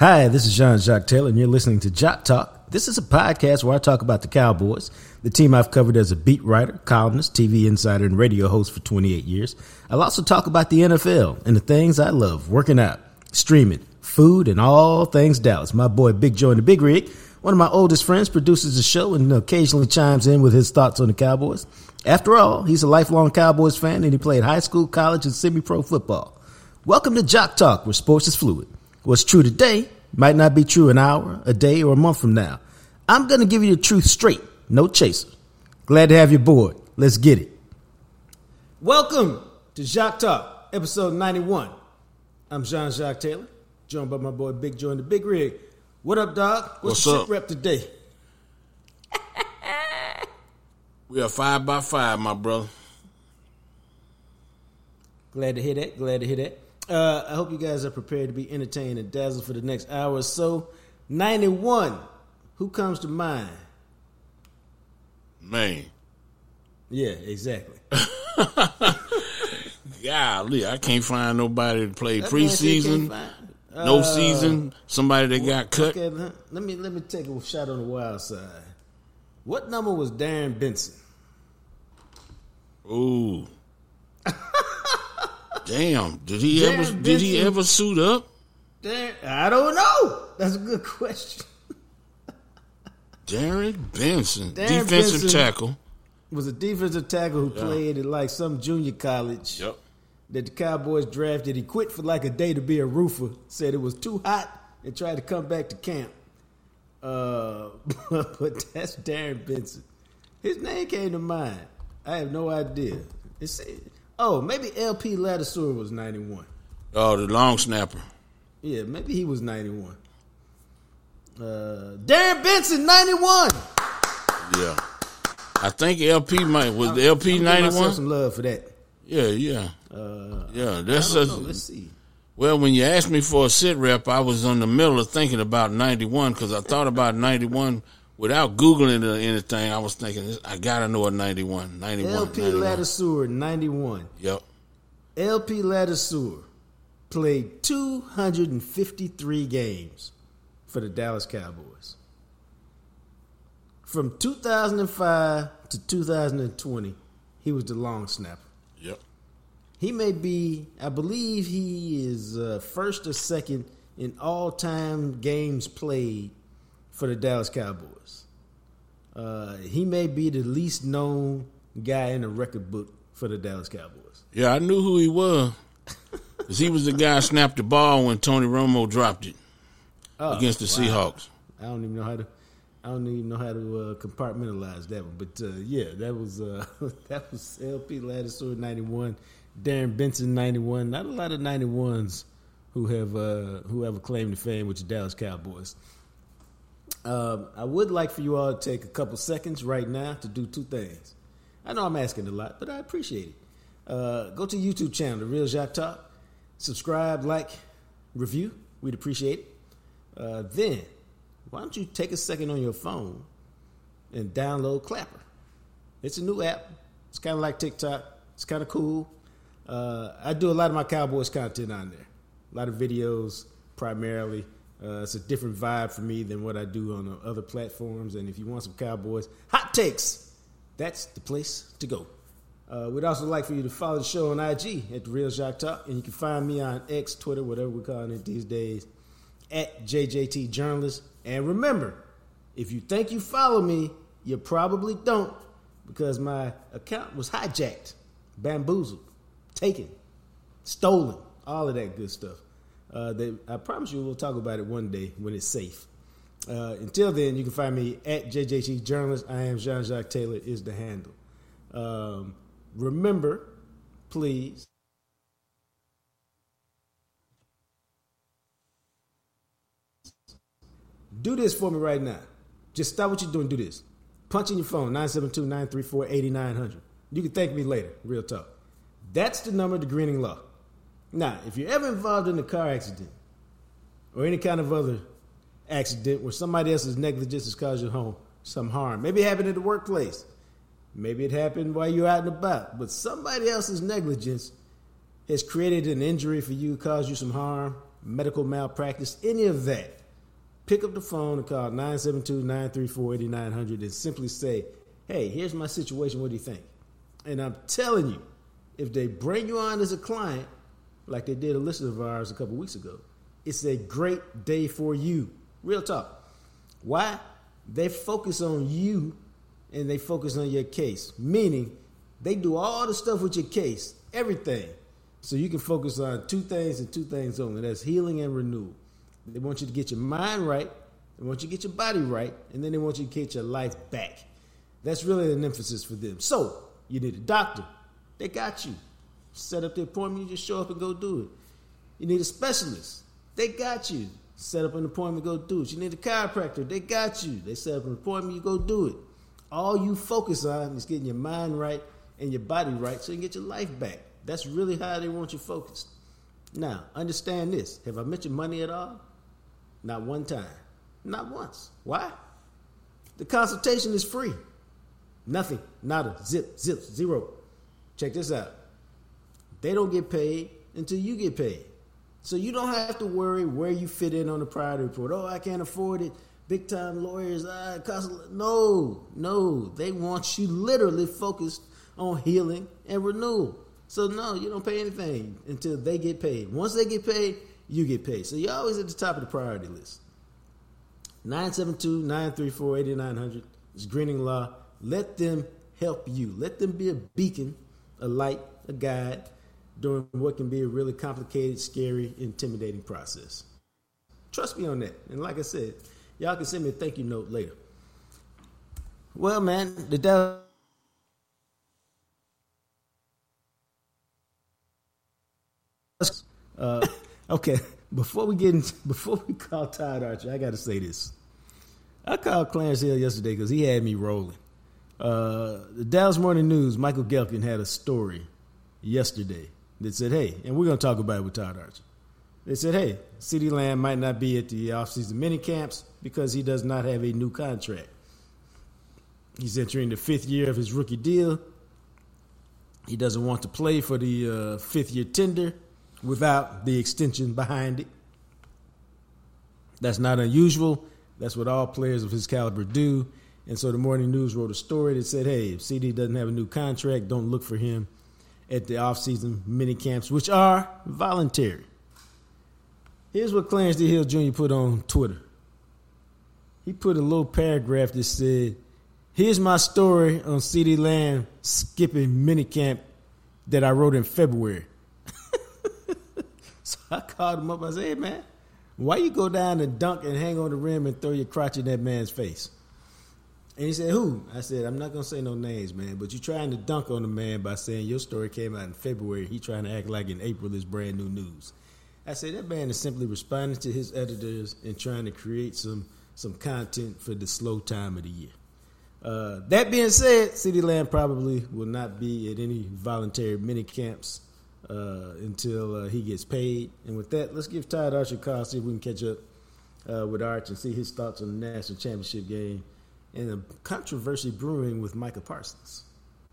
Hi, this is Jean-Jacques Taylor, and you're listening to Jock Talk. This is a podcast where I talk about the Cowboys, the team I've covered as a beat writer, columnist, TV insider, and radio host for 28 years. I'll also talk about the NFL and the things I love, working out, streaming, food, and all things Dallas. My boy Big Joe in the Big Rig, one of my oldest friends, produces the show and occasionally chimes in with his thoughts on the Cowboys. After all, he's a lifelong Cowboys fan, and he played high school, college, and semi-pro football. Welcome to Jock Talk, where sports is fluid. What's true today might not be true an hour, a day, or a month from now. I'm going to give you the truth straight, no chaser. Glad to have you aboard. Let's get it. Welcome to Jock Talk, episode 91. I'm Jean-Jacques Taylor, joined by my boy Big Joe in the Big Rig. What up, dog? What's the shit rep today? We are 5x5, my brother. Glad to hear that. I hope you guys are prepared to be entertained and dazzled for the next hour or so. 91. Who comes to mind? Man. Yeah, exactly. Golly, I can't find nobody to play preseason, no season, somebody that got cut. Okay, let me take a shot on the wild side. What number was Darren Benson? Ooh. Damn, did he ever suit up? I don't know. That's a good question. Darren Benson, defensive tackle. Was a defensive tackle who played at like some junior college. Yep. That the Cowboys drafted. He quit for like a day to be a roofer. Said it was too hot and tried to come back to camp. But that's Darren Benson. His name came to mind. I have no idea. Maybe LP Ladouceur was 91. Oh, the long snapper. Yeah, maybe he was 91. Darren Benson, 91. Yeah. I think LP was the LP 91. Some love for that. Yeah. Let's see. Well, when you asked me for a sit rep, I was in the middle of thinking about 91 because I thought about 91 without Googling or anything. I was thinking, I got to know a 91. LP Ladouceur, 91. Yep. LP Ladouceur played 253 games for the Dallas Cowboys. From 2005 to 2020, he was the long snapper. Yep. He may be, I believe he is first or second in all-time games played for the Dallas Cowboys. He may be the least known guy in the record book for the Dallas Cowboys. Yeah, I knew who he was. Because he was the guy who snapped the ball when Tony Romo dropped it against the Seahawks. I don't even know how to compartmentalize that one. But that was LP Ladouceur 91, Darren Benson 91. Not a lot of 91s who have a claim to fame with the Dallas Cowboys. I would like for you all to take a couple seconds right now to do two things. I know I'm asking a lot, but I appreciate it. Go to the YouTube channel, The Real Jock Talk. Subscribe, like, review. We'd appreciate it. Then, why don't you take a second on your phone and download Clapper? It's a new app. It's kind of like TikTok. It's kind of cool. I do a lot of my Cowboys content on there. A lot of videos, primarily. It's a different vibe for me than what I do on other platforms. And if you want some Cowboys hot takes, that's the place to go. We'd also like for you to follow the show on IG at The Real Jock Talk. And you can find me on X, Twitter, whatever we're calling it these days, at JJT Journalist. And remember, if you think you follow me, you probably don't, because my account was hijacked, bamboozled, taken, stolen, all of that good stuff. I promise you we'll talk about it one day when it's safe. Until then, you can find me at JJT Journalist. I am Jean-Jacques Taylor is the handle. Remember, please, do this for me right now. Just stop what you're doing. Do this. Punch in your phone, 972-934-8900. You can thank me later. Real talk. That's the number of the Greening Law. Now, if you're ever involved in a car accident or any kind of other accident where somebody else's negligence has caused you some harm, maybe it happened at the workplace, maybe it happened while you're out and about, but somebody else's negligence has created an injury for you, caused you some harm, medical malpractice, any of that, pick up the phone and call 972-934-8900 and simply say, hey, here's my situation. What do you think? And I'm telling you, if they bring you on as a client, like they did a listener of ours a couple weeks ago, it's a great day for you. Real talk. Why? They focus on you and they focus on your case, meaning they do all the stuff with your case, everything. So you can focus on two things and two things only. That's healing and renewal. They want you to get your mind right. They want you to get your body right. And then they want you to get your life back. That's really an emphasis for them. So you need a doctor. They got you. Set up the appointment. You just show up and go do it. You need a specialist. They got you. Set up an appointment, go do it. You need a chiropractor. They got you. They set up an appointment, you go do it. All you focus on is getting your mind right and your body right so you can get your life back. That's really how they want you focused. Now, understand this. Have I mentioned money at all? Not one time. Not once. Why? The consultation is free. Nothing. Nada. Zip. Zero. Check this out. They don't get paid until you get paid. So you don't have to worry where you fit in on the priority report. Oh, I can't afford it. Big time lawyers. It costs No. They want you literally focused on healing and renewal. So no, you don't pay anything until they get paid. Once they get paid, you get paid. So you're always at the top of the priority list. 972-934-8900. It's Greening Law. Let them help you. Let them be a beacon, a light, a guide during what can be a really complicated, scary, intimidating process. Trust me on that. And like I said, y'all can send me a thank you note later. Well, man, the Dallas okay, before we call Todd Archer, I got to say this. I called Clarence Hill yesterday because he had me rolling. The Dallas Morning News, Michael Gelkin had a story yesterday that said, hey, and we're going to talk about it with Todd Archer. They said, hey, CeeDee Lamb might not be at the offseason mini camps because he does not have a new contract. He's entering the fifth year of his rookie deal. He doesn't want to play for the fifth-year tender without the extension behind it. That's not unusual. That's what all players of his caliber do. And so the Morning News wrote a story that said, hey, if CD doesn't have a new contract, don't look for him at the offseason mini camps, which are voluntary. Here's what Clarence D. Hill Jr. put on Twitter. He put a little paragraph that said, here's my story on CeeDee Lamb skipping minicamp that I wrote in February. So I called him up. I said, hey, man, why you go down and dunk and hang on the rim and throw your crotch in that man's face? And he said, who? I said, I'm not going to say no names, man, but you're trying to dunk on the man by saying your story came out in February. He trying to act like in April is brand new news. I said, that man is simply responding to his editors and trying to create some content for the slow time of the year. That being said, CeeDee Lamb probably will not be at any voluntary mini camps until he gets paid. And with that, let's give Todd Archer a call, see if we can catch up with Arch and see his thoughts on the national championship game and a controversy brewing with Micah Parsons.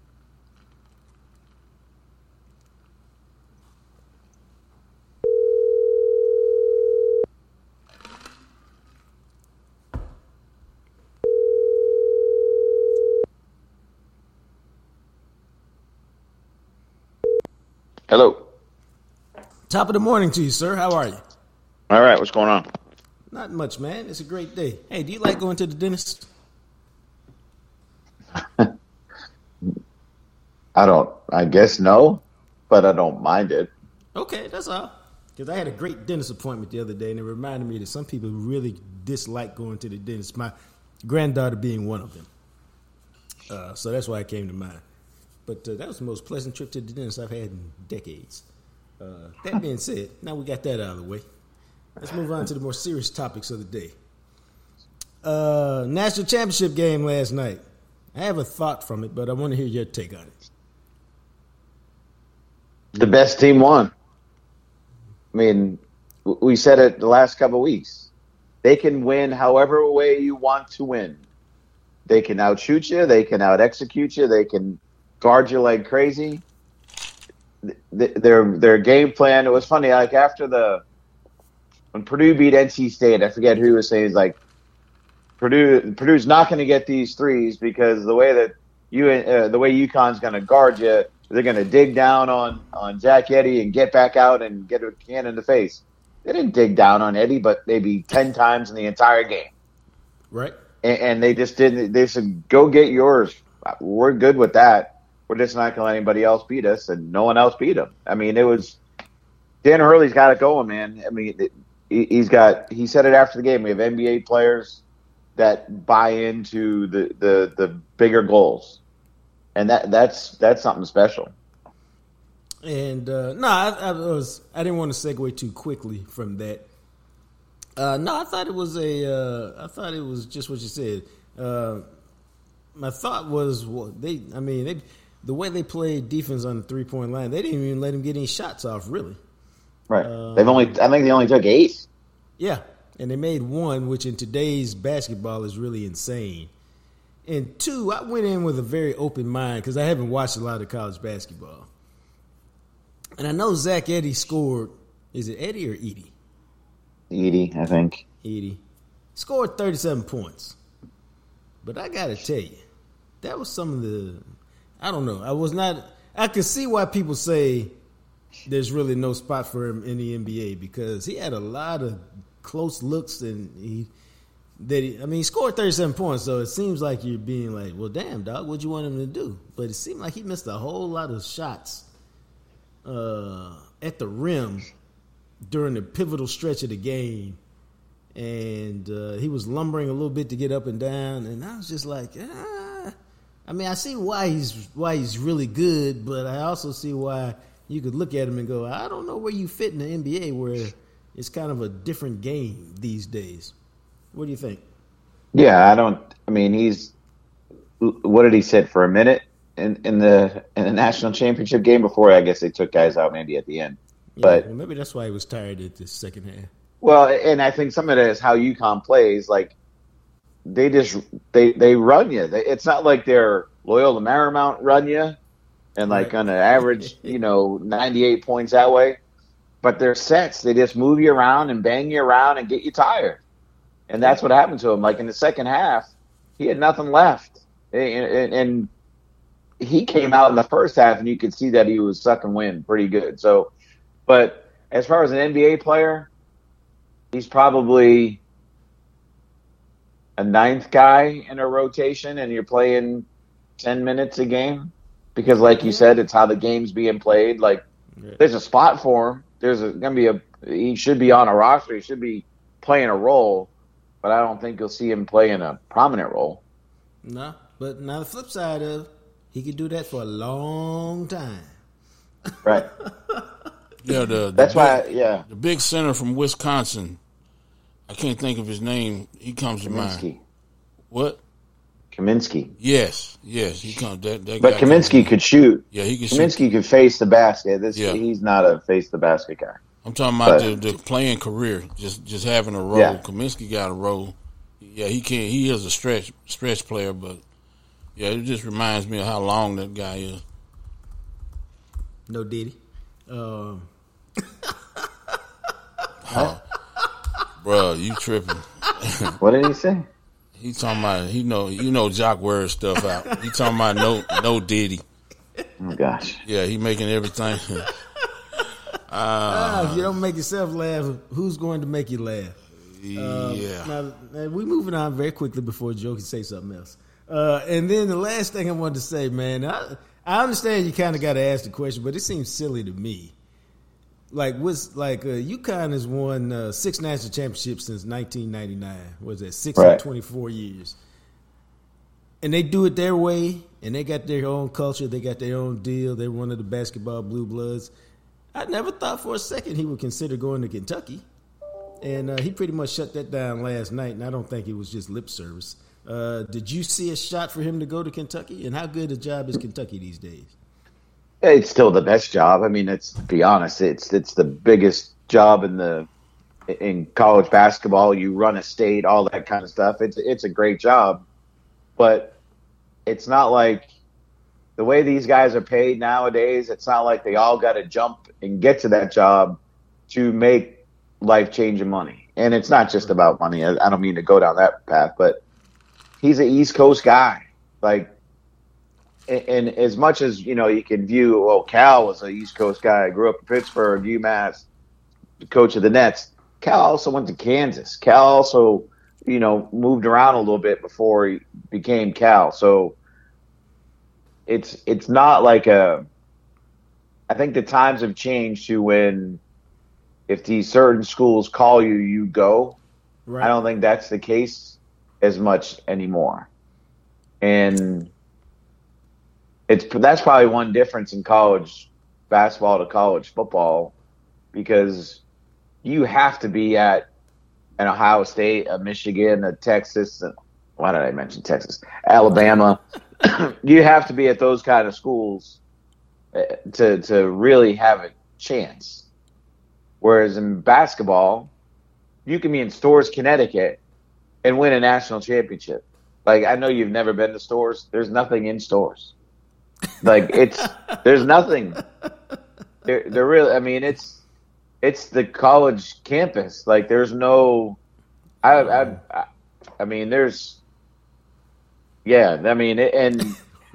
Hello. Top of the morning to you, sir. How are you? All right. What's going on? Not much, man. It's a great day. Hey, do you like going to the dentist? I guess no, but I don't mind it. Okay, that's all. Because I had a great dentist appointment the other day, and it reminded me that some people really dislike going to the dentist, my granddaughter being one of them. So that's why it came to mind. But that was the most pleasant trip to the dentist I've had in decades. That being said, now we got that out of the way. Let's move on to the more serious topics of the day. National championship game last night. I have a thought from it, but I want to hear your take on it. The best team won. I mean, we said it the last couple of weeks. They can win however way you want to win. They can outshoot you. They can out-execute you. They can guard you like crazy. Their game plan, it was funny, like after the when Purdue beat NC State, I forget who was saying, like, Purdue's not going to get these threes because the way that the way UConn's going to guard you, they're going to dig down on Zach Edey and get back out and get a can in the face. They didn't dig down on Edey, but maybe 10 times in the entire game. Right. And they just didn't. They said, "Go get yours. We're good with that. We're just not going to let anybody else beat us," and no one else beat them. I mean, it was Dan Hurley's got it going, man. I mean, he said it after the game. We have NBA players that buy into the bigger goals, and that's something special. And I didn't want to segue too quickly from that. I thought it was just what you said. My thought was the way they played defense on the 3-point line, they didn't even let him get any shots off, really. Right. I think they only took 8. Yeah, and they made 1, which in today's basketball is really insane. And 2, I went in with a very open mind because I haven't watched a lot of college basketball. And I know Zach Edey scored, is it Edey or Edey? Edey, I think. Edey. Scored 37 points. But I got to tell you, that was some of the, I don't know. I could see why people say there's really no spot for him in the NBA because he had a lot of close looks and he scored 37 points, so it seems like you're being like, well, damn, dog, what'd you want him to do? But it seemed like he missed a whole lot of shots at the rim during the pivotal stretch of the game, and he was lumbering a little bit to get up and down, and I was just like, I see why he's really good, but I also see why you could look at him and go, I don't know where you fit in the NBA where it's kind of a different game these days. What do you think? Yeah, he's, what did he sit for a minute in the national championship game before? I guess they took guys out maybe at the end. Yeah, but well, maybe that's why he was tired at the second half. Well, and I think some of it is how UConn plays. Like they run you. It's not like they're Loyola Marymount run you and like on an average, 98 points that way. But they're sets. They just move you around and bang you around and get you tired. And that's what happened to him. Like in the second half, he had nothing left. And he came out in the first half and you could see that he was sucking wind pretty good. So, but as far as an NBA player, he's probably a 9th guy in a rotation and you're playing 10 minutes a game because like you said, it's how the game's being played. Like there's a spot for him. He should be on a roster. He should be playing a role, but I don't think you'll see him playing a prominent role. No, but now the flip side of he could do that for a long time. Right. Yeah, the big center from Wisconsin. I can't think of his name. He comes to mind. What? Kaminsky. Yes, he comes. That but Kaminsky could shoot. Yeah, he could. Kaminsky could face the basket. He's not a face the basket guy. I'm talking about the playing career, just having a role. Yeah. Kaminsky got a role. Yeah, he can. He is a stretch player, but yeah, it just reminds me of how long that guy is. No Diddy. Bro, you tripping? What did he say? He talking about Jock wears stuff out. He talking about no Diddy. Oh gosh. Yeah, he making everything. If you don't make yourself laugh, who's going to make you laugh? Yeah. Now we're moving on very quickly before Joe can say something else. And then the last thing I wanted to say, man, I understand you kind of got to ask the question, but it seems silly to me. UConn has won 6 national championships since 1999. What is that? 6 in 24 years. And they do it their way, and they got their own culture. They got their own deal. They're one of the basketball blue bloods. I never thought for a second he would consider going to Kentucky. And he pretty much shut that down last night, and I don't think it was just lip service. Did you see a shot for him to go to Kentucky? And how good a job is Kentucky these days? It's still the best job. I mean, to be honest, it's the biggest job in college basketball. You run a state, all that kind of stuff. It's a great job, but it's not like the way these guys are paid nowadays. It's not like they all got to jump and get to that job to make life-changing money. And it's not just about money. I don't mean to go down that path, but he's an East Coast guy. Like, and as much as, you can view, Cal was an East Coast guy. Grew up in Pittsburgh, UMass, coach of the Nets. Cal also went to Kansas. Cal also, moved around a little bit before he became Cal. So it's not like I think the times have changed to when if these certain schools call you, you go. Right. I don't think that's the case as much anymore. And that's probably one difference in college basketball to college football, because you have to be at an Ohio State, a Michigan, a Texas. Why did I mention Texas? Alabama. You have to be at those kind of schools to really have a chance. Whereas in basketball, you can be in Storrs, Connecticut, and win a national championship. Like, I know you've never been to Storrs. There's nothing in Storrs. Like, there's nothing. They're really. I mean, it's the college campus. Like, there's no. I mean, there's. Yeah, I mean, and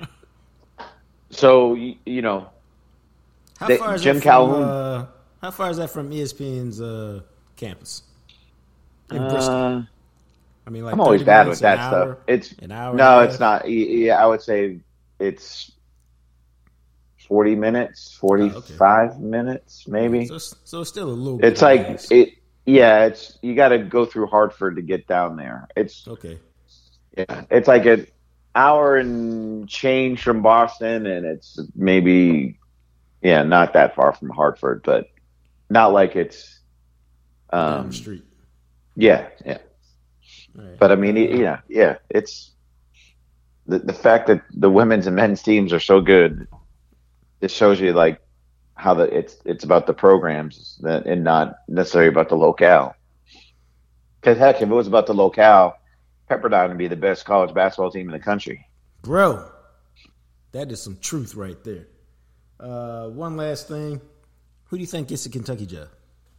so How far is Jim Calhoun. How far is that from ESPN's campus in Bristol? I mean, like, I'm always bad with that stuff. It's an hour. No, it's not. Yeah, I would say it's 40 minutes, 45 minutes, maybe. So it's still a little bit. It's like it. Yeah, it's you got to go through Hartford to get down there. It's okay. Yeah, it's like an hour and change from Boston, and it's maybe not that far from Hartford, but not like it's down the street. Yeah. Right. But I mean, it's the fact that the women's and men's teams are so good. It shows you like how it's about the programs and not necessarily about the locale. Because heck, if it was about the locale, Pepperdine would be the best college basketball team in the country. Bro, that is some truth right there. One last thing. Who do you think gets the Kentucky job?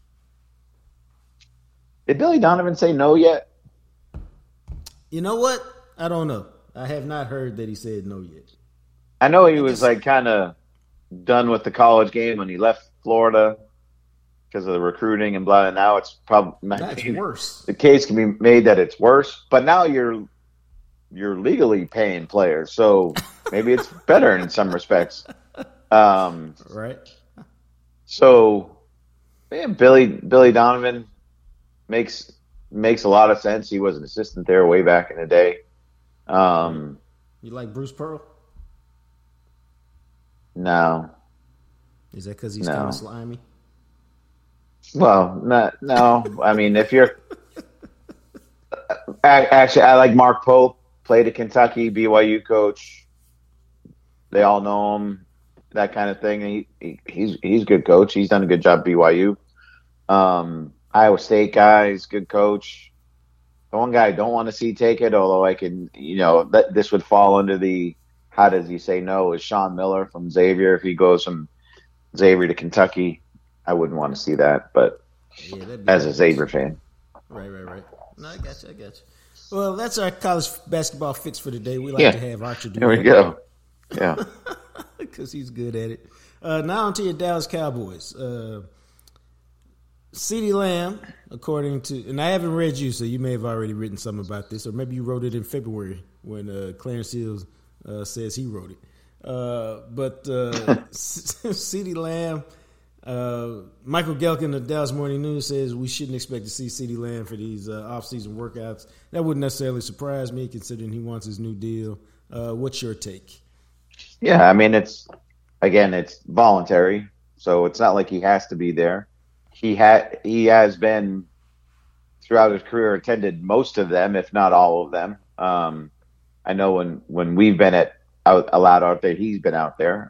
Did Billy Donovan say no yet? You know what? I don't know. I have not heard that he said no yet. I know he was like kind of done with the college game when he left Florida because of the recruiting and blah. And now it's probably worse. The case can be made that it's worse, but now you're legally paying players, so maybe it's better in some respects. Right. So, man, Billy Donovan makes a lot of sense. He was an assistant there way back in the day. You like Bruce Pearl? No. Is that because he's kind of slimy? Well, no. I mean, if you're actually, I like Mark Pope. Played at Kentucky, BYU coach. They all know him. That kind of thing. He's a good coach. He's done a good job at BYU. Iowa State guy, he's a good coach. The one guy I don't want to see take it, although I can, this would fall under the how does he say no, is Sean Miller from Xavier. If he goes from Xavier to Kentucky, I wouldn't want to see that, but as a Xavier fan. Right. No, I got you. Well, that's our college basketball fix for today. We like to have Archer do There we go. Yeah. Because he's good at it. Now on to your Dallas Cowboys. CeeDee Lamb, according to, and I haven't read you, so you may have already written something about this, or maybe you wrote it in February when Clarence Seals says he wrote it. But CeeDee Lamb, Michael Gelkin of Dallas Morning News says we shouldn't expect to see CeeDee Lamb for these off-season workouts. That wouldn't necessarily surprise me, considering he wants his new deal. What's your take? Yeah, I mean, it's voluntary, so it's not like he has to be there. He has been throughout his career attended most of them, if not all of them. I know when we've been allowed out there, he's been out there.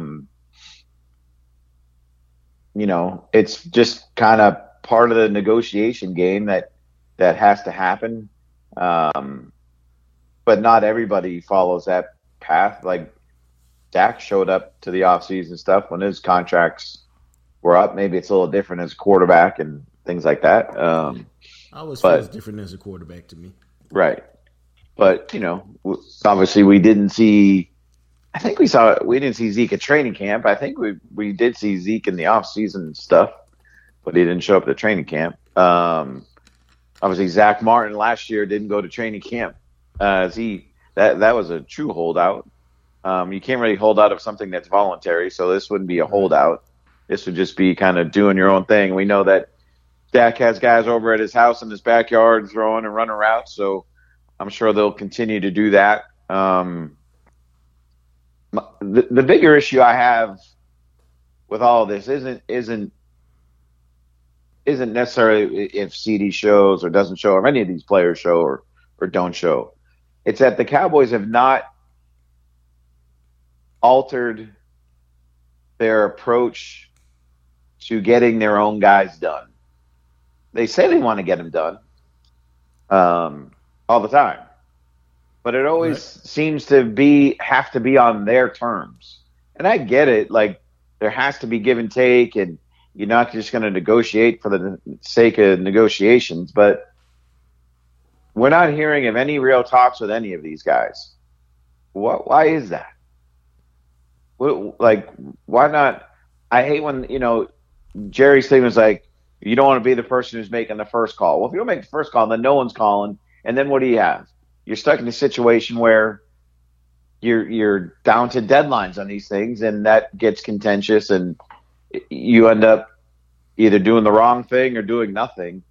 It's just kind of part of the negotiation game that has to happen. But not everybody follows that path. Like Dak showed up to the offseason stuff when his contracts were up. Maybe it's a little different as a quarterback and things like that. I always but feels different as a quarterback to me. right, but obviously we didn't see. I think we didn't see Zeke at training camp. I think we did see Zeke in the off season stuff, but he didn't show up at training camp. Obviously Zach Martin last year didn't go to training camp. That was a true holdout. You can't really hold out of something that's voluntary, so this wouldn't be a holdout. This would just be kind of doing your own thing. We know that Dak has guys over at his house in his backyard throwing and running routes, so I'm sure they'll continue to do that. The bigger issue I have with all of this isn't necessarily if CD shows or doesn't show, or any of these players show or don't show. It's that the Cowboys have not altered their approach to getting their own guys done. They say they want to get them done all the time, but it always seems to have to be on their terms. And I get it. Like, there has to be give and take, and you're not just going to negotiate for the sake of negotiations, but we're not hearing of any real talks with any of these guys. Why is that? Like, why not? I hate when, Jerry Stevens like, you don't want to be the person who's making the first call. Well, if you don't make the first call, then no one's calling. And then what do you have? You're stuck in a situation where you're down to deadlines on these things, and that gets contentious, and you end up either doing the wrong thing or doing nothing.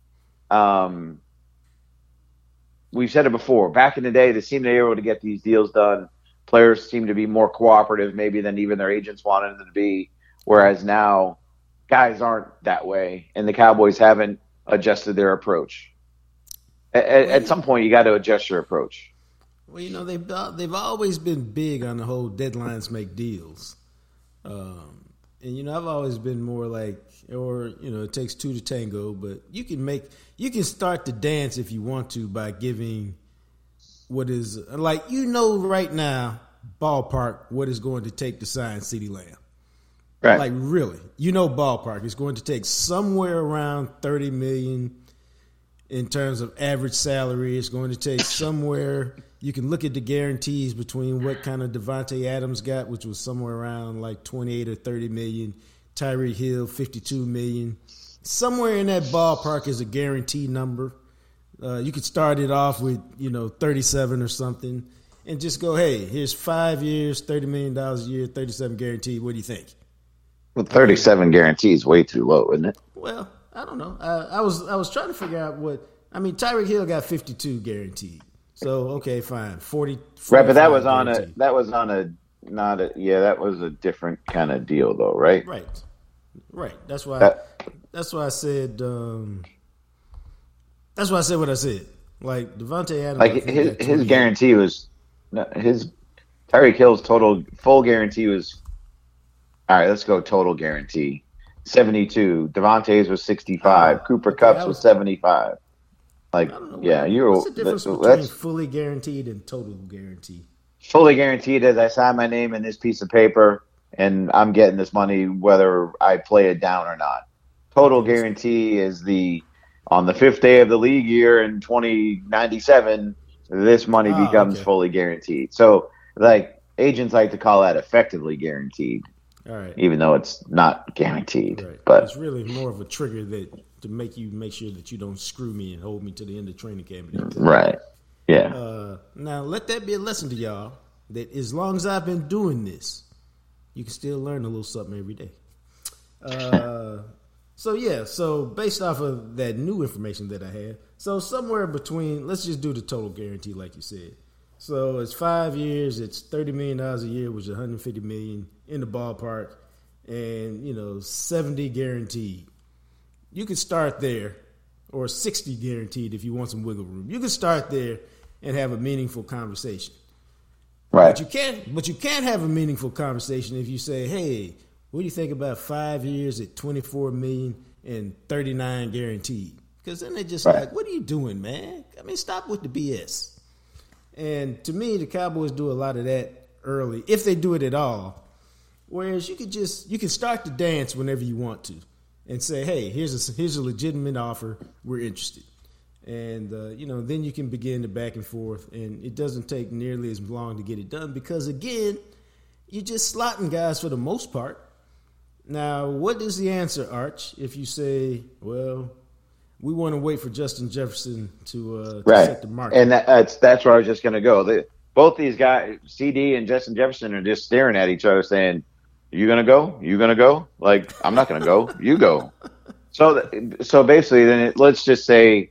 We've said it before. Back in the day, they seemed to be able to get these deals done. Players seem to be more cooperative maybe than even their agents wanted them to be, whereas now guys aren't that way, and the Cowboys haven't adjusted their approach. At some point, you got to adjust your approach. Well, they've always been big on the whole deadlines make deals. And I've always been more like, it takes two to tango, but you can start the dance if you want to by giving what is like, right now, ballpark, what is going to take to sign CeeDee Lamb. Right. Like, really, ballpark. It's going to take somewhere around $30 million in terms of average salary. It's going to take somewhere. You can look at the guarantees between what kind of Devontae Adams got, which was somewhere around like 28 or 30 million. Tyreek Hill, 52 million. Somewhere in that ballpark is a guarantee number. You could start it off with, 37 or something, and just go, hey, here's 5 years, $30 million a year, 37 guaranteed. What do you think? Well, 37 guarantees way too low, isn't it? Well, I don't know. I was trying to figure out Tyreek Hill got 52 guaranteed. So, okay, fine. 40 right, but that was that was a different kind of deal though, right? Right. That's why I said what I said. Like, Devontae Adams, like his guarantee was his Tyreek Hill's full guarantee was, all right, let's go total guarantee. 72. Devontae's was 65. Cooper Kupp's was 75. Like, yeah, what's the difference between fully guaranteed and total guaranteed? Fully guaranteed is I sign my name in this piece of paper, and I'm getting this money whether I play it down or not. Total guarantee is on the 5th day of the league year in 2097, this money becomes fully guaranteed. So, like, agents like to call that effectively guaranteed. All right. Even though it's not guaranteed. Right. But it's really more of a trigger to make sure that you don't screw me and hold me to the end of training camp. Right. Yeah. Now, let that be a lesson to y'all that as long as I've been doing this, you can still learn a little something every day. So based off of that new information that I had, so somewhere between, let's just do the total guarantee like you said. So it's 5 years, it's $30 million a year, which is $150 million in the ballpark, and 70 guaranteed. You could start there, or 60 guaranteed if you want some wiggle room. You could start there and have a meaningful conversation. Right. But you can't have a meaningful conversation if you say, hey, what do you think about 5 years at $24 million and 39 guaranteed? Because then they're just like, what are you doing, man? I mean, stop with the BS. And to me, the Cowboys do a lot of that early, if they do it at all. Whereas you can start the dance whenever you want to. and say, hey, here's a legitimate offer. We're interested. And, then you can begin the back and forth. And it doesn't take nearly as long to get it done because, again, you're just slotting guys for the most part. Now, what is the answer, Arch, if you say, well, we want to wait for Justin Jefferson to set the market? And that's where I was just going to go. Both these guys, CD and Justin Jefferson, are just staring at each other saying, you going to go? You going to go? Like, I'm not going to go. You go. So basically, then let's say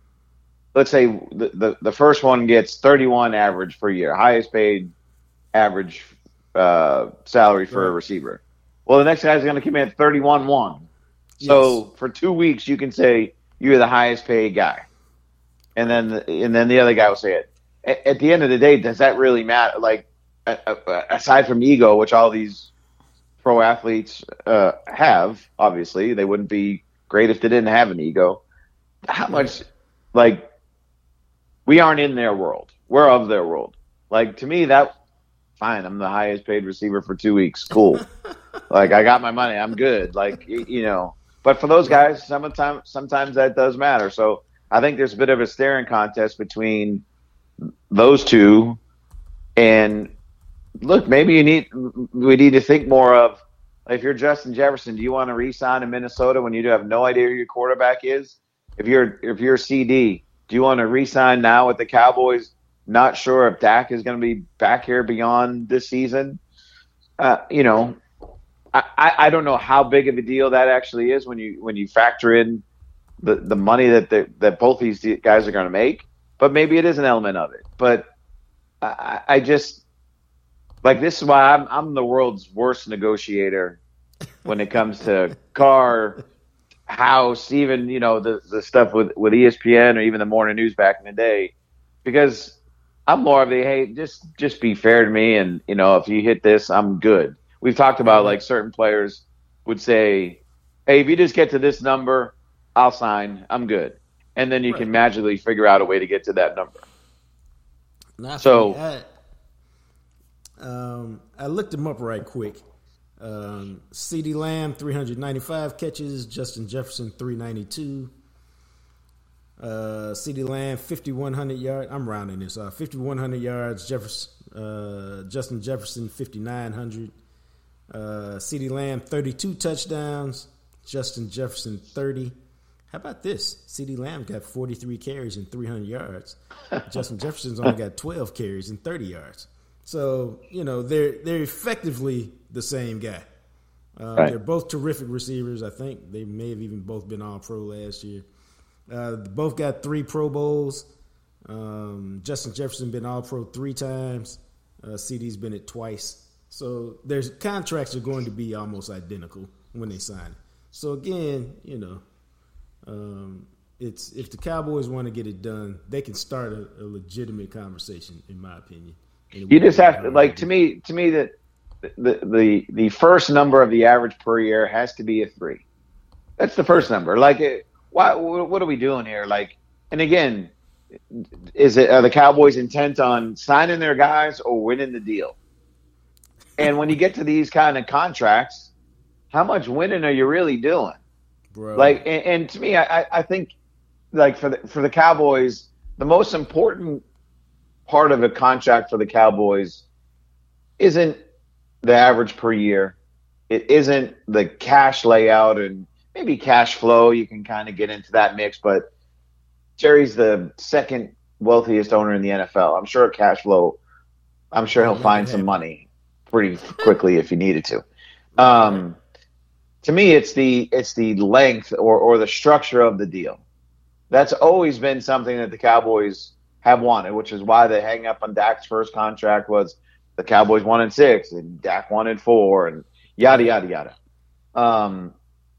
the first one gets 31 average per year, highest paid average salary for a receiver. Well, the next guy's going to come in at 31-1. So for 2 weeks, you can say you're the highest paid guy, and then the other guy will say it. At the end of the day, does that really matter? Like, aside from ego, which all these pro athletes have, obviously, they wouldn't be great if they didn't have an ego. How much, like, we aren't in their world. We're of their world. Like, to me, fine, I'm the highest paid receiver for 2 weeks. Cool. Like, I got my money. I'm good. Like, But for those guys, sometimes that does matter. So I think there's a bit of a staring contest between those two. And look, maybe we need to think more of, if you're Justin Jefferson, do you want to re-sign in Minnesota when you have no idea who your quarterback is? If you're CD, do you want to re-sign now with the Cowboys? Not sure if Dak is going to be back here beyond this season. I don't know how big of a deal that actually is when you factor in the money that both these guys are going to make. But maybe it is an element of it. But I just, like, this is why I'm the world's worst negotiator when it comes to car, house, even the stuff with ESPN or even the morning news back in the day, because I'm more of hey, just be fair to me, and if you hit this, I'm good. We've talked about, like, certain players would say, hey, if you just get to this number, I'll sign. I'm good. And then you can magically figure out a way to get to that number. I looked him up right quick. CeeDee Lamb, 395 catches. Justin Jefferson, 392. CeeDee Lamb, 5,100 yards. I'm rounding this off. 5,100 yards. Justin Jefferson, 5,900. CeeDee Lamb, 32 touchdowns. Justin Jefferson, 30. How about this? CeeDee Lamb got 43 carries and 300 yards. Justin Jefferson's only got 12 carries and 30 yards. So, they're effectively the same guy. They're both terrific receivers. I think they may have even both been All-Pro last year. Both got 3 Pro Bowls. Justin Jefferson been All-Pro 3 times. CD's been it twice. So their contracts are going to be almost identical when they sign it. So again, it's if the Cowboys want to get it done, they can start a legitimate conversation, in my opinion. You just have to, like, to me that the first number of the average per year has to be a 3. That's the first number. Like, what are we doing here? Like, and again, are the Cowboys intent on signing their guys or winning the deal? And when you get to these kind of contracts, how much winning are you really doing? Bro. Like, and to me, I think, like, for the Cowboys, the most important part of a contract for the Cowboys isn't the average per year. It isn't the cash layout, and maybe cash flow. You can kind of get into that mix, but Jerry's the second wealthiest owner in the NFL. I'm sure cash flow. I'm sure he'll find some money pretty quickly if he needed to. To me, it's the length or the structure of the deal. That's always been something that the Cowboys have wanted, which is why the hang up on Dak's first contract was the Cowboys wanted 6 and Dak wanted 4 and yada, yada, yada.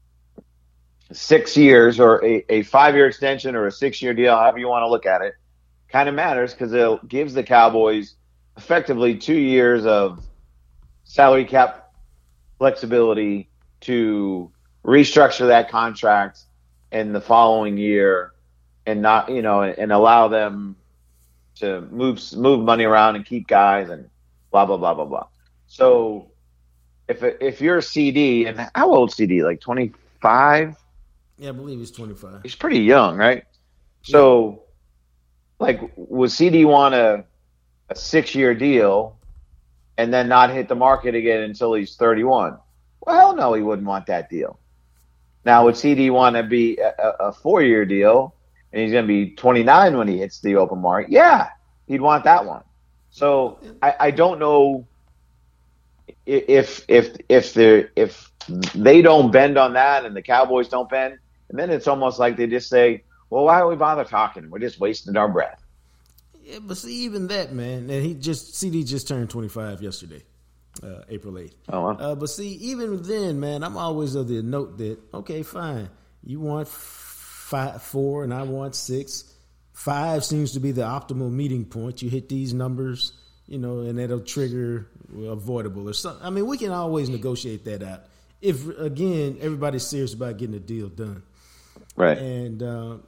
6 years or a 5-year extension or a 6-year deal, however you want to look at it, kind of matters because it gives the Cowboys effectively 2 years of salary cap flexibility to restructure that contract in the following year and not, and allow them to move money around and keep guys and blah, blah, blah, blah, blah. So if you're CD, and how old CD? Like 24 25. Yeah, I believe he's 25. He's pretty young, right? So, like, would CD want a 6-year deal and then not hit the market again until he's 31? Well, hell no, he wouldn't want that deal. Now, would CD want to be a 4-year deal and he's going to be 29 when he hits the open market? Yeah, he'd want that one. So I don't know if they don't bend on that and the Cowboys don't bend, and then it's almost like they just say, well, why don't we bother talking? We're just wasting our breath. Yeah, but see, even that, man, and CD just turned 25 yesterday, April 8th. Oh, wow. But see, even then, man, I'm always of the note that, okay, fine, you want 4 and I want 6. 5 seems to be the optimal meeting point. You hit these numbers, and that'll trigger avoidable or something. I mean, we can always negotiate that out if, again, everybody's serious about getting a deal done. Right. And,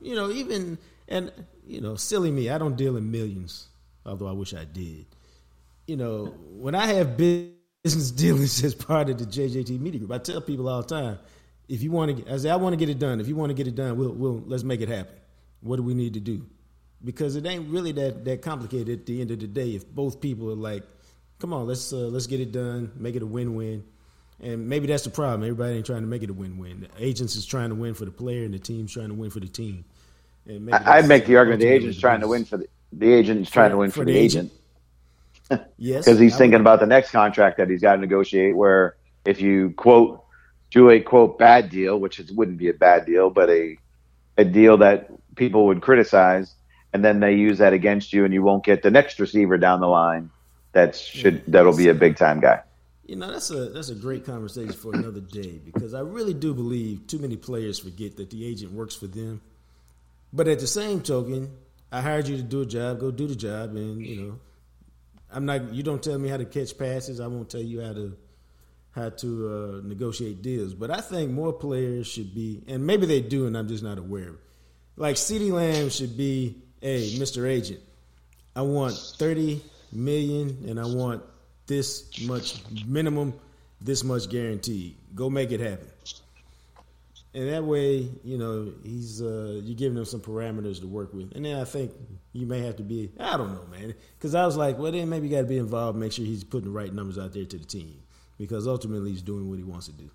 silly me, I don't deal in millions, although I wish I did. When I have business dealings as part of the JJT Media Group, I tell people all the time, if you want to, I say, I want to get it done. If you want to get it done, let's make it happen. What do we need to do? Because it ain't really that complicated at the end of the day. If both people are like, come on, let's get it done, make it a win-win. And maybe that's the problem. Everybody ain't trying to make it a win-win. The agents is trying to win for the player, and the team's trying to win for the team. I'd make the argument the agent's trying to win for the agent's trying to win for the agent. Yes, because he's thinking about the next contract that he's got to negotiate. Where if you quote do a quote bad deal, which wouldn't be a bad deal, but a deal that people would criticize, and then they use that against you, and you won't get the next receiver down the line that'll be a big time guy. That's a great conversation for another day, because I really do believe too many players forget that the agent works for them. But at the same token, I hired you to do a job, go do the job, and you don't tell me how to catch passes, I won't tell you how to negotiate deals. But I think more players should be, and maybe they do, and I'm just not aware of it. Like CeeDee Lamb should be, hey, Mr. Agent, I want $30 million, and I want this much minimum, this much guaranteed. Go make it happen. And that way, he's you're giving him some parameters to work with. And then I think you may have to be, I don't know, man. Because I was like, well, then maybe you got to be involved, make sure he's putting the right numbers out there to the team. Because ultimately he's doing what he wants to do.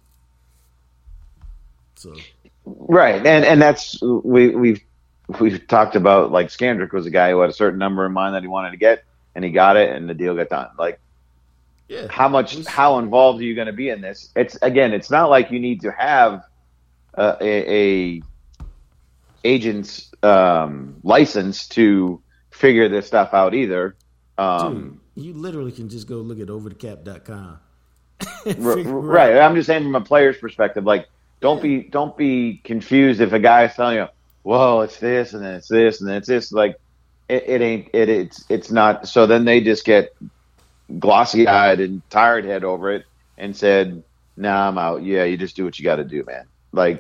So, right. And that's, we've talked about, like, Scandrick was a guy who had a certain number in mind that he wanted to get, and he got it, and the deal got done. Like, yeah, how involved are you going to be in this? It's not like you need to have a agent's license to figure this stuff out either. Dude, you literally can just go look at overthecap.com. Right. I'm just saying from a player's perspective, like, don't be confused if a guy is telling you, well, it's this and then it's this and then it's this. Like, it's not. So then they just get glossy eyed and tired head over it and said, nah, I'm out. Yeah, you just do what you got to do, man. Like,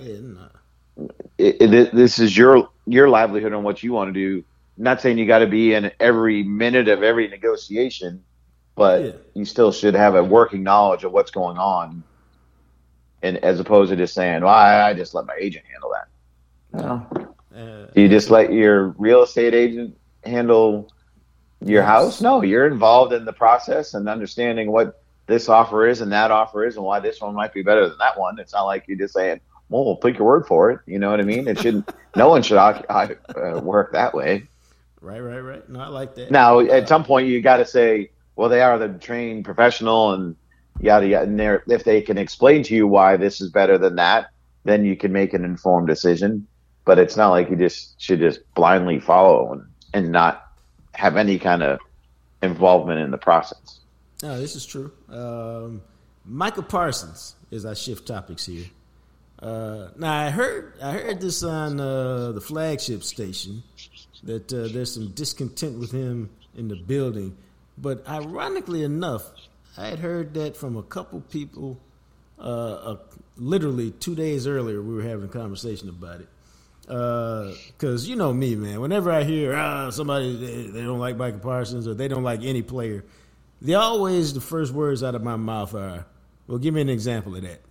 this is your livelihood on what you want to do. I'm not saying you got to be in every minute of every negotiation, but you still should have a working knowledge of what's going on, and as opposed to just saying, well, I just let my agent handle that. Do you just let your real estate agent handle your house? No, you're involved in the process and understanding what this offer is and that offer is and why this one might be better than that one. It's not like you're just saying, well, we'll take your word for it. You know what I mean? It shouldn't. No one should work that way. Right. No, I like that. Now, at some point, you got to say, well, they are the trained professional and yada yada. And if they can explain to you why this is better than that, then you can make an informed decision. But it's not like you should just blindly follow and not have any kind of involvement in the process. No, this is true. Micah Parsons, as I shift topics here. Now I heard this on the flagship station that there's some discontent with him in the building, but ironically enough, I had heard that from a couple people. Literally 2 days earlier, we were having a conversation about it. Because you know me, man. Whenever I hear somebody they don't like Micah Parsons or they don't like any player, the first words out of my mouth are, "Well, give me an example of that."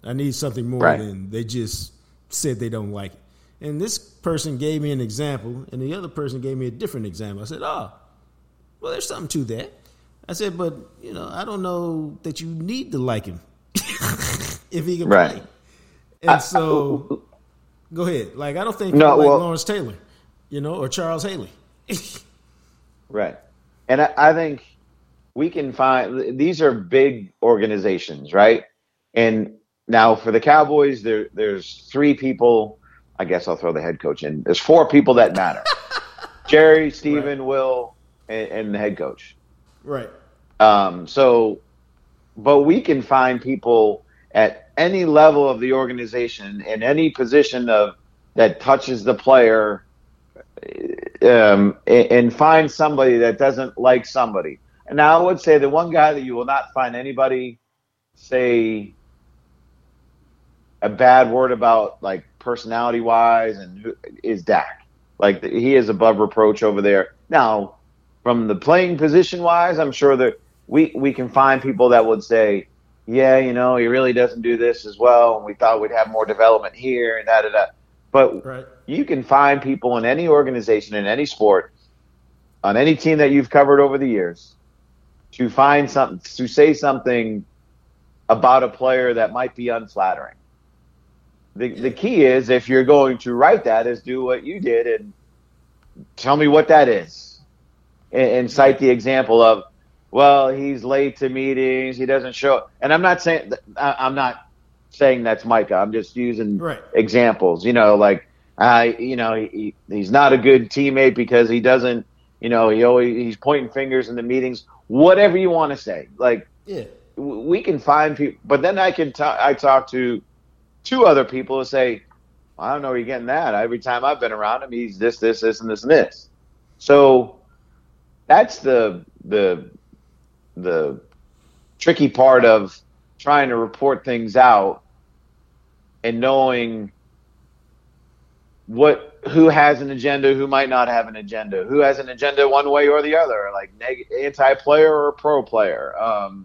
I need something more than they just said they don't like it. And this person gave me an example, and the other person gave me a different example. I said, well, there's something to that. I said, but, I don't know that you need to like him if he can play. And so, go ahead. Like, I don't think Lawrence Taylor, or Charles Haley. Right. And I think we can find – these are big organizations, right? And now for the Cowboys, there's 3 people – I guess I'll throw the head coach in. There's 4 people that matter. Jerry, Steven, Will, and the head coach. Right. But we can find people at any level of the organization in any position that touches the player, and find somebody that doesn't like somebody. And now I would say the one guy that you will not find anybody say a bad word about, like, personality wise, and is Dak. Like, he is above reproach over there. Now, from the playing position wise, I'm sure that we can find people that would say, yeah, he really doesn't do this as well, and we thought we'd have more development here and da-da-da. But you can find people in any organization, in any sport, on any team that you've covered over the years, to find something, to say something about a player that might be unflattering. The key is, if you're going to write that, is do what you did and tell me what that is, and cite the example of, well, he's late to meetings, he doesn't show up. And I'm not saying that's Micah. I'm just using examples. He's not a good teammate because he doesn't. He's pointing fingers in the meetings. Whatever you want to say, we can find people. But then I talk to 2 other people who say, I don't know where you're getting that. Every time I've been around him, he's this, and this, and this. So that's the tricky part of trying to report things out and knowing who has an agenda, who might not have an agenda, who has an agenda one way or the other, like anti-player or pro-player.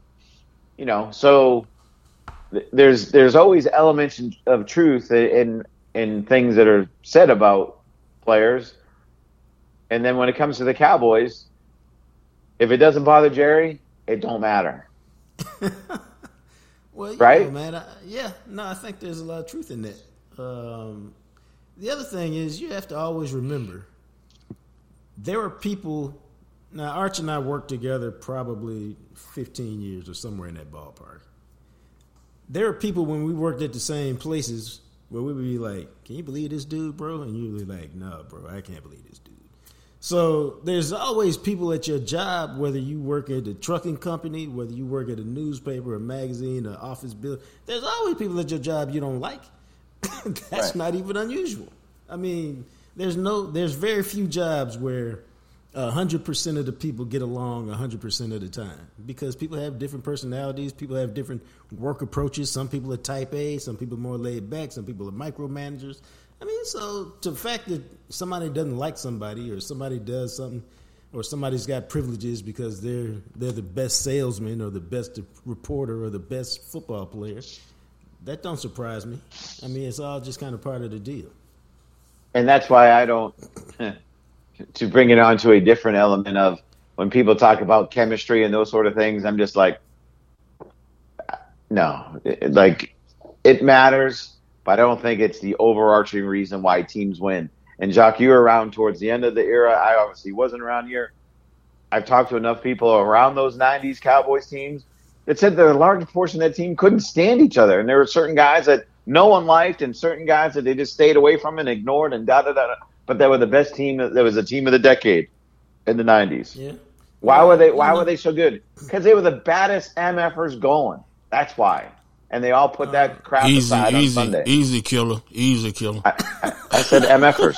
So there's always elements of truth in things that are said about players. And then when it comes to the Cowboys, if it doesn't bother Jerry, it don't matter. Well, right? Man, I think there's a lot of truth in that. The other thing is, you have to always remember, there are people. Now, Arch and I worked together probably 15 years or somewhere in that ballpark. There are people when we worked at the same places where we would be like, can you believe this dude, bro? And you would be like, no, bro, I can't believe this dude. So there's always people at your job, whether you work at a trucking company, whether you work at a newspaper, a magazine, an office building. There's always people at your job you don't like. That's not even unusual. I mean, there's very few jobs where 100% of the people get along 100% of the time, because people have different personalities. People have different work approaches. Some people are type A. Some people are more laid back. Some people are micromanagers. I mean, so the fact that somebody doesn't like somebody, or somebody does something, or somebody's got privileges because they're the best salesman or the best reporter or the best football player, that don't surprise me. I mean, it's all just kind of part of the deal. And that's why I don't to bring it on to a different element of when people talk about chemistry and those sort of things, I'm just like, no, it matters, but I don't think it's the overarching reason why teams win. And Jacques, you were around towards the end of the era. I obviously wasn't around here. I've talked to enough people around those 90s Cowboys teams that said that a large portion of that team couldn't stand each other. And there were certain guys that no one liked and certain guys that they just stayed away from and ignored and da-da-da-da. But they were the best team. That was the team of the decade in the 90s. Yeah. Why were they so good? Because they were the baddest MFers going. That's why. And they all put that crap aside on Sunday. Easy killer. I said MFers.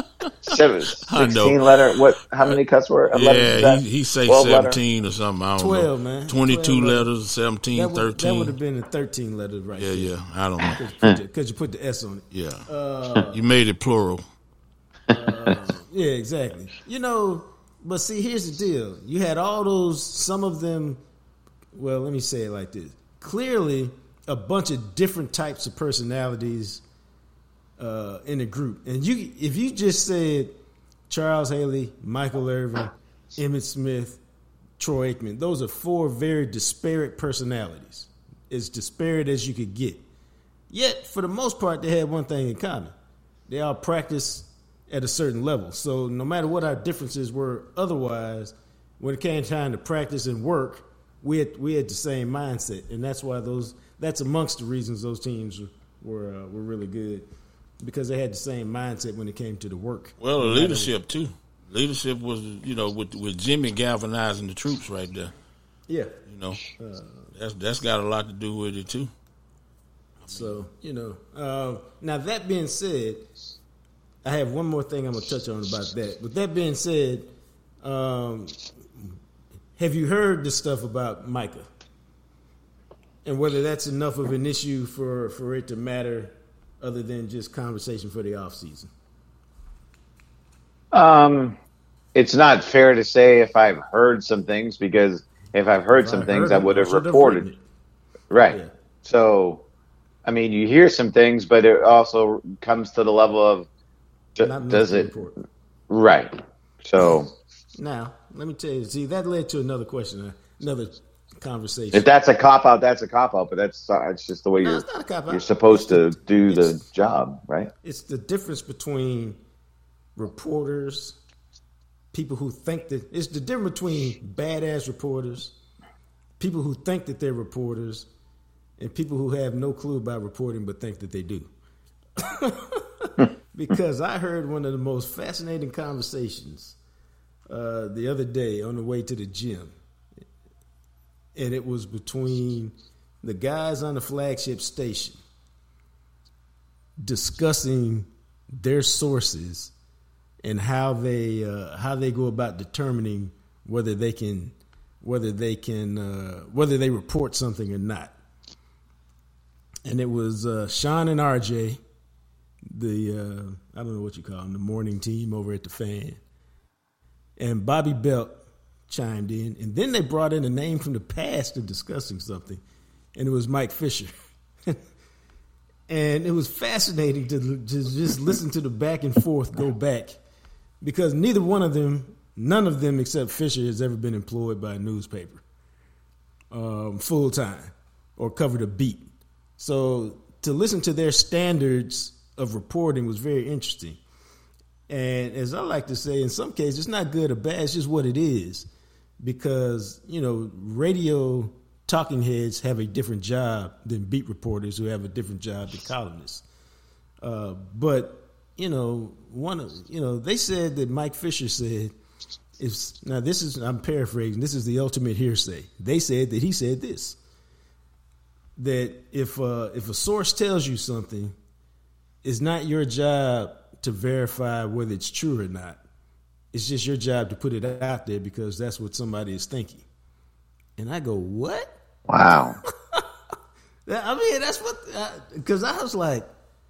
16 letter. What? How many cuss words? Yeah, he say 17 letter? Or something. I don't 12, know. Man. 22 12 letters, 17, 13. That would have been a 13 letters right there. Yeah. I don't know. Because you put the S on it. Yeah. You made it plural. Yeah, exactly. But see, here's the deal. You had all those, some of them, well, let me say it like this. Clearly, a bunch of different types of personalities in a group. And if you just said Charles Haley, Michael Irvin, Emmitt Smith, Troy Aikman, those are 4 very disparate personalities. As disparate as you could get. Yet, for the most part, they had one thing in common. They all practiced at a certain level. So no matter what our differences were otherwise, when it came time to practice and work, we had the same mindset. And that's why that's amongst the reasons those teams were really good, because they had the same mindset when it came to the work. Well, the leadership, too. Leadership was, with Jimmy galvanizing the troops right there. Yeah. That's got a lot to do with it, too. So, now that being said, I have one more thing I'm going to touch on about that. With that being said, have you heard the stuff about Micah? And whether that's enough of an issue for it to matter other than just conversation for the offseason? It's not fair to say if I've heard some things, because if I've heard some things, I would have reported it. Right. Yeah. So, I mean, you hear some things, but it also comes to the level of does it? Right. So now, let me tell you. See, that led to another question, another conversation. If that's a cop out, that's a cop out. But it's just the way you're supposed to do the job, right? It's the difference between reporters, people who think that it's the difference between badass reporters, people who think that they're reporters, and people who have no clue about reporting but think that they do. Because I heard one of the most fascinating conversations the other day on the way to the gym. And it was between the guys on the flagship station discussing their sources and how they go about determining whether they report something or not. And it was Sean and RJ, the I don't know what you call them, the morning team over at the Fan, and Bobby Belt chimed in, and then they brought in a name from the past in discussing something, and it was Mike Fisher. And it was fascinating to just listen to the back and forth go back, because none of them except Fisher has ever been employed by a newspaper full time or covered a beat. So to listen to their standards of reporting was very interesting. And as I like to say, in some cases, it's not good or bad. It's just what it is, because, radio talking heads have a different job than beat reporters who have a different job than columnists. But they said that Mike Fisher said, I'm paraphrasing, this is the ultimate hearsay. They said that he said this, that if a source tells you something, it's not your job to verify whether it's true or not. It's just your job to put it out there because that's what somebody is thinking. And I go, what? Wow. I mean, that's what, because I was like,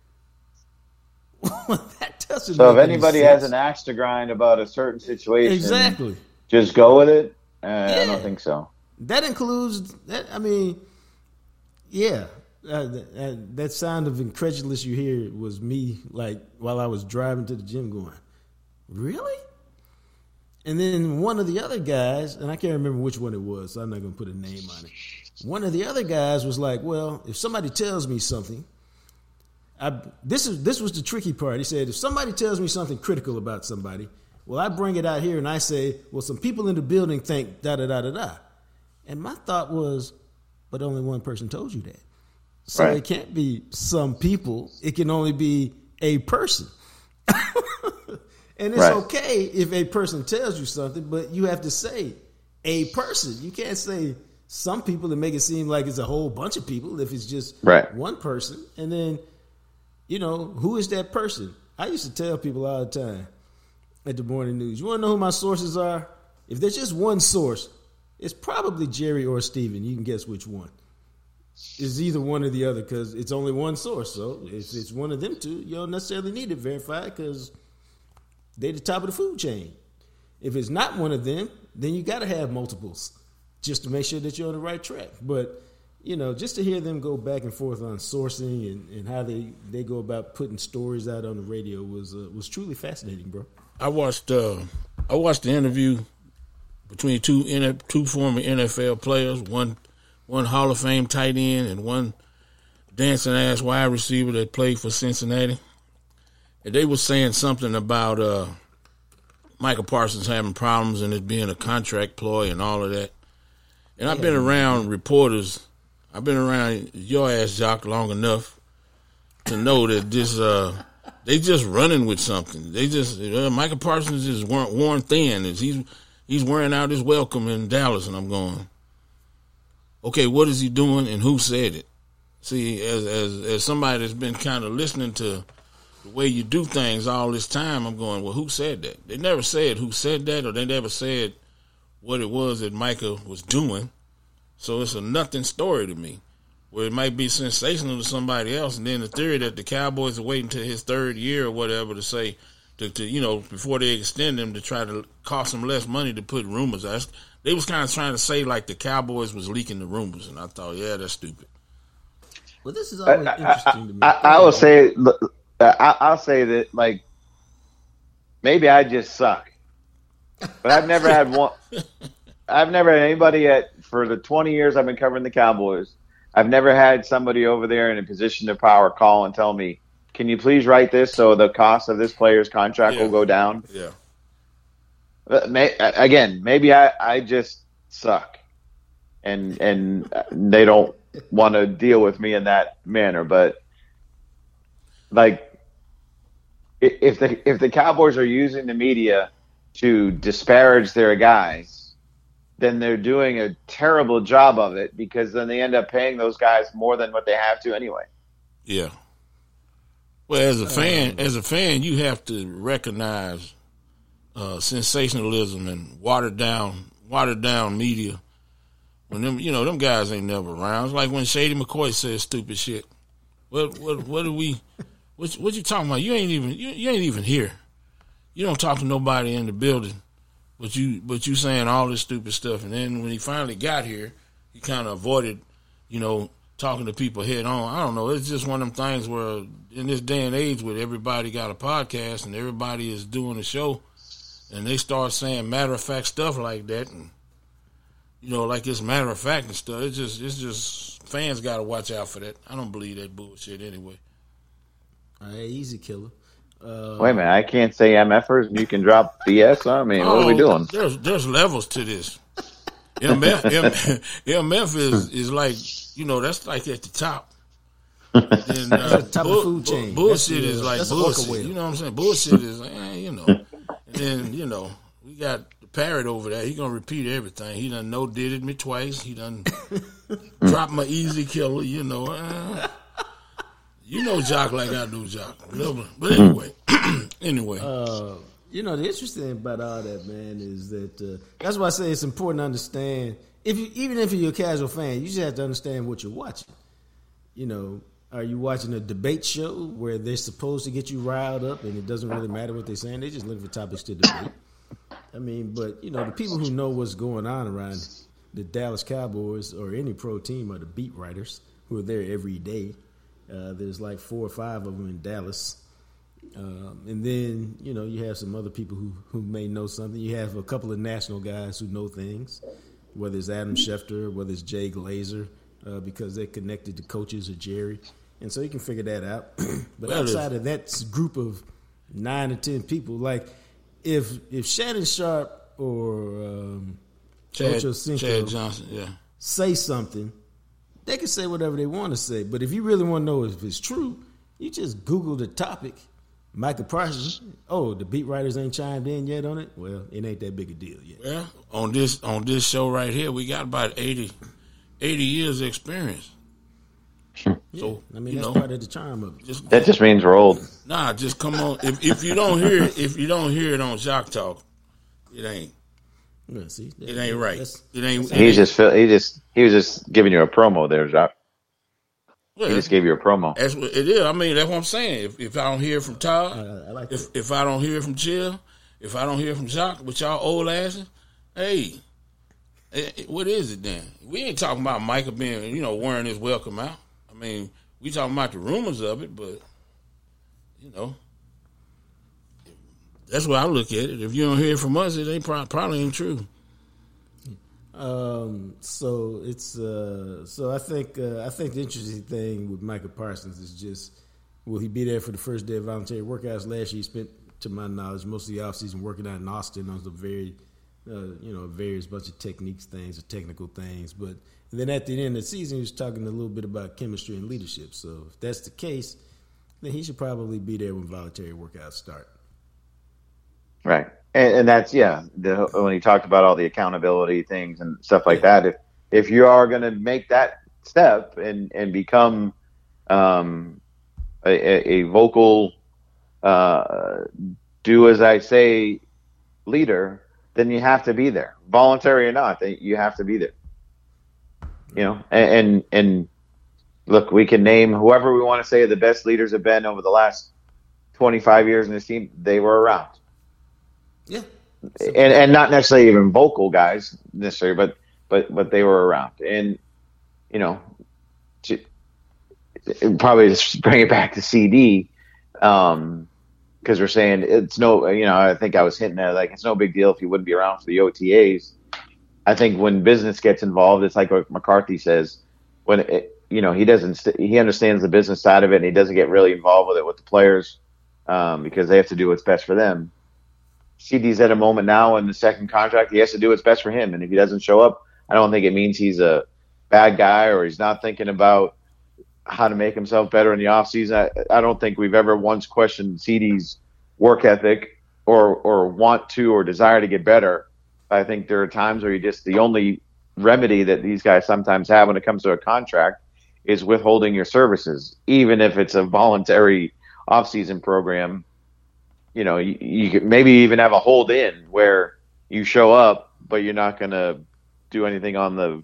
that doesn't. So if anybody has an axe to grind about a certain situation, exactly, just go with it. I don't think so. That includes that. I mean, yeah, that sound of incredulous you hear was me, like while I was driving to the gym, going, really? And then one of the other guys, and I can't remember which one it was, so I'm not going to put a name on it. One of the other guys was like, well, if somebody tells me something, this was the tricky part. He said, if somebody tells me something critical about somebody, well, I bring it out here and I say, well, some people in the building think da-da-da-da-da. And my thought was, but only one person told you that. So It can't be some people. It can only be a person. And it's okay if a person tells you something, but you have to say a person. You can't say some people and make it seem like it's a whole bunch of people if it's just one person. And then, who is that person? I used to tell people all the time at the morning news, you want to know who my sources are? If there's just one source, it's probably Jerry or Steven. You can guess which one. It's either one or the other because it's only one source. So if it's one of them two, you don't necessarily need it verified because they're the top of the food chain. If it's not one of them, then you got to have multiples just to make sure that you're on the right track. But, just to hear them go back and forth on sourcing and how they go about putting stories out on the radio was truly fascinating, bro. I watched the interview between two former NFL players, one Hall of Fame tight end and one dancing ass wide receiver that played for Cincinnati. And they were saying something about Michael Parsons having problems and it being a contract ploy and all of that. And I've been around reporters. I've been around your ass, Jock, long enough to know that this they just running with something. They just Michael Parsons is worn thin. He's wearing out his welcome in Dallas, and I'm going, okay, what is he doing and who said it? See, as somebody that's been kind of listening to the way you do things all this time, I'm going, well, who said that? They never said who said that, or they never said what it was that Micah was doing. So it's a nothing story to me, where it might be sensational to somebody else, and then the theory that the Cowboys are waiting till his third year or whatever to say, before they extend him to try to cost them less money to put rumors out. They was kind of trying to say like the Cowboys was leaking the rumors, and I thought, yeah, that's stupid. Well, this is always interesting to me. I'll say that, like, maybe I just suck, but I've never had one. I've never had anybody for the 20 years I've been covering the Cowboys, I've never had somebody over there in a position of power call and tell me, can you please write this so the cost of this player's contract will go down? Yeah. Again, maybe I just suck, and they don't want to deal with me in that manner. But like, if the Cowboys are using the media to disparage their guys, then they're doing a terrible job of it, because then they end up paying those guys more than what they have to anyway. Yeah. Well, as a fan, you have to recognize sensationalism and watered down media. When them guys ain't never around. It's like when Shady McCoy says stupid shit. What you talking about? You ain't even here. You don't talk to nobody in the building, but you saying all this stupid stuff. And then when he finally got here, he kind of avoided, talking to people head on. I don't know. It's just one of them things where in this day and age where everybody got a podcast and everybody is doing a show, and they start saying matter of fact stuff like that, and like it's matter of fact and stuff. It's just fans got to watch out for that. I don't believe that bullshit anyway. Hey, easy killer. Wait a minute, I can't say MFers and you can drop BS on me. What are we doing? There's levels to this. MF is like, that's like at the top. Then, top of food chain. Bullshit is like bullshit. You know what I'm saying? Bullshit is like, And then, we got the parrot over there. He gonna repeat everything. He done did it me twice. He done dropped my easy killer. Jock like I do, Jock. But anyway. The interesting thing about all that, man, is that that's why I say it's important to understand. Even if you're a casual fan, you just have to understand what you're watching. Are you watching a debate show where they're supposed to get you riled up and it doesn't really matter what they're saying? They just look for topics to debate. But the people who know what's going on around the Dallas Cowboys or any pro team are the beat writers who are there every day. There's like 4 or 5 of them in Dallas. And then, you have some other people who may know something. You have a couple of national guys who know things, whether it's Adam Schefter, whether it's Jay Glazer, because they're connected to coaches or Jerry. And so you can figure that out. But outside of that group of 9 or 10 people, like if Shannon Sharp or Chad Johnson say something, they can say whatever they want to say. But if you really want to know if it's true, you just Google the topic. Michael Parsons. Oh, the beat writers ain't chimed in yet on it? Well, it ain't that big a deal yet. Well, on this show right here, we got about 80 years of experience. Yeah. So that's part of the charm of it. That just means we're old. Nah, just come on. If you don't hear it on Jock Talk, it ain't. Yeah, see, it ain't right. It ain't. He was just giving you a promo there, Jock. Well, he just gave you a promo. That's what it is. That's what I'm saying. If I don't hear from Todd, I like if I don't hear from Chill, if I don't hear from Jock with y'all old asses, hey, What is it then? We ain't talking about Micah being, wearing his welcome out. I mean, we talking about the rumors of it, but, that's why I look at it. If you don't hear it from us, it ain't probably ain't true. So it's so I think the interesting thing with Micah Parsons is just, will he be there for the first day of voluntary workouts? Last year he spent, to my knowledge, most of the offseason working out in Austin on some very various bunch of techniques things or technical things. But then at the end of the season, he was talking a little bit about chemistry and leadership. So if that's the case, then he should probably be there when voluntary workouts start. Right. And that's, when he talked about all the accountability things and stuff like that, if you are going to make that step and become a vocal, do as I say leader, then you have to be there, voluntary or not. You have to be there. And look, we can name whoever we want to say the best leaders have been over the last 25 years in this team. They were around. Yeah. And not necessarily even vocal guys necessarily, but they were around. And, probably just bring it back to CD, because we're saying it's no, I think I was hinting at, like, it's no big deal if he wouldn't be around for the OTAs. I think when business gets involved, it's like what McCarthy says, when he understands the business side of it and he doesn't get really involved with it with the players, because they have to do what's best for them. CD's at a moment now in the second contract, he has to do what's best for him. And if he doesn't show up, I don't think it means he's a bad guy or he's not thinking about how to make himself better in the offseason. I don't think we've ever once questioned CD's work ethic or want to or desire to get better. I think there are times where the only remedy that these guys sometimes have when it comes to a contract is withholding your services, even if it's a voluntary offseason program. You could maybe even have a hold in where you show up, but you're not going to do anything on the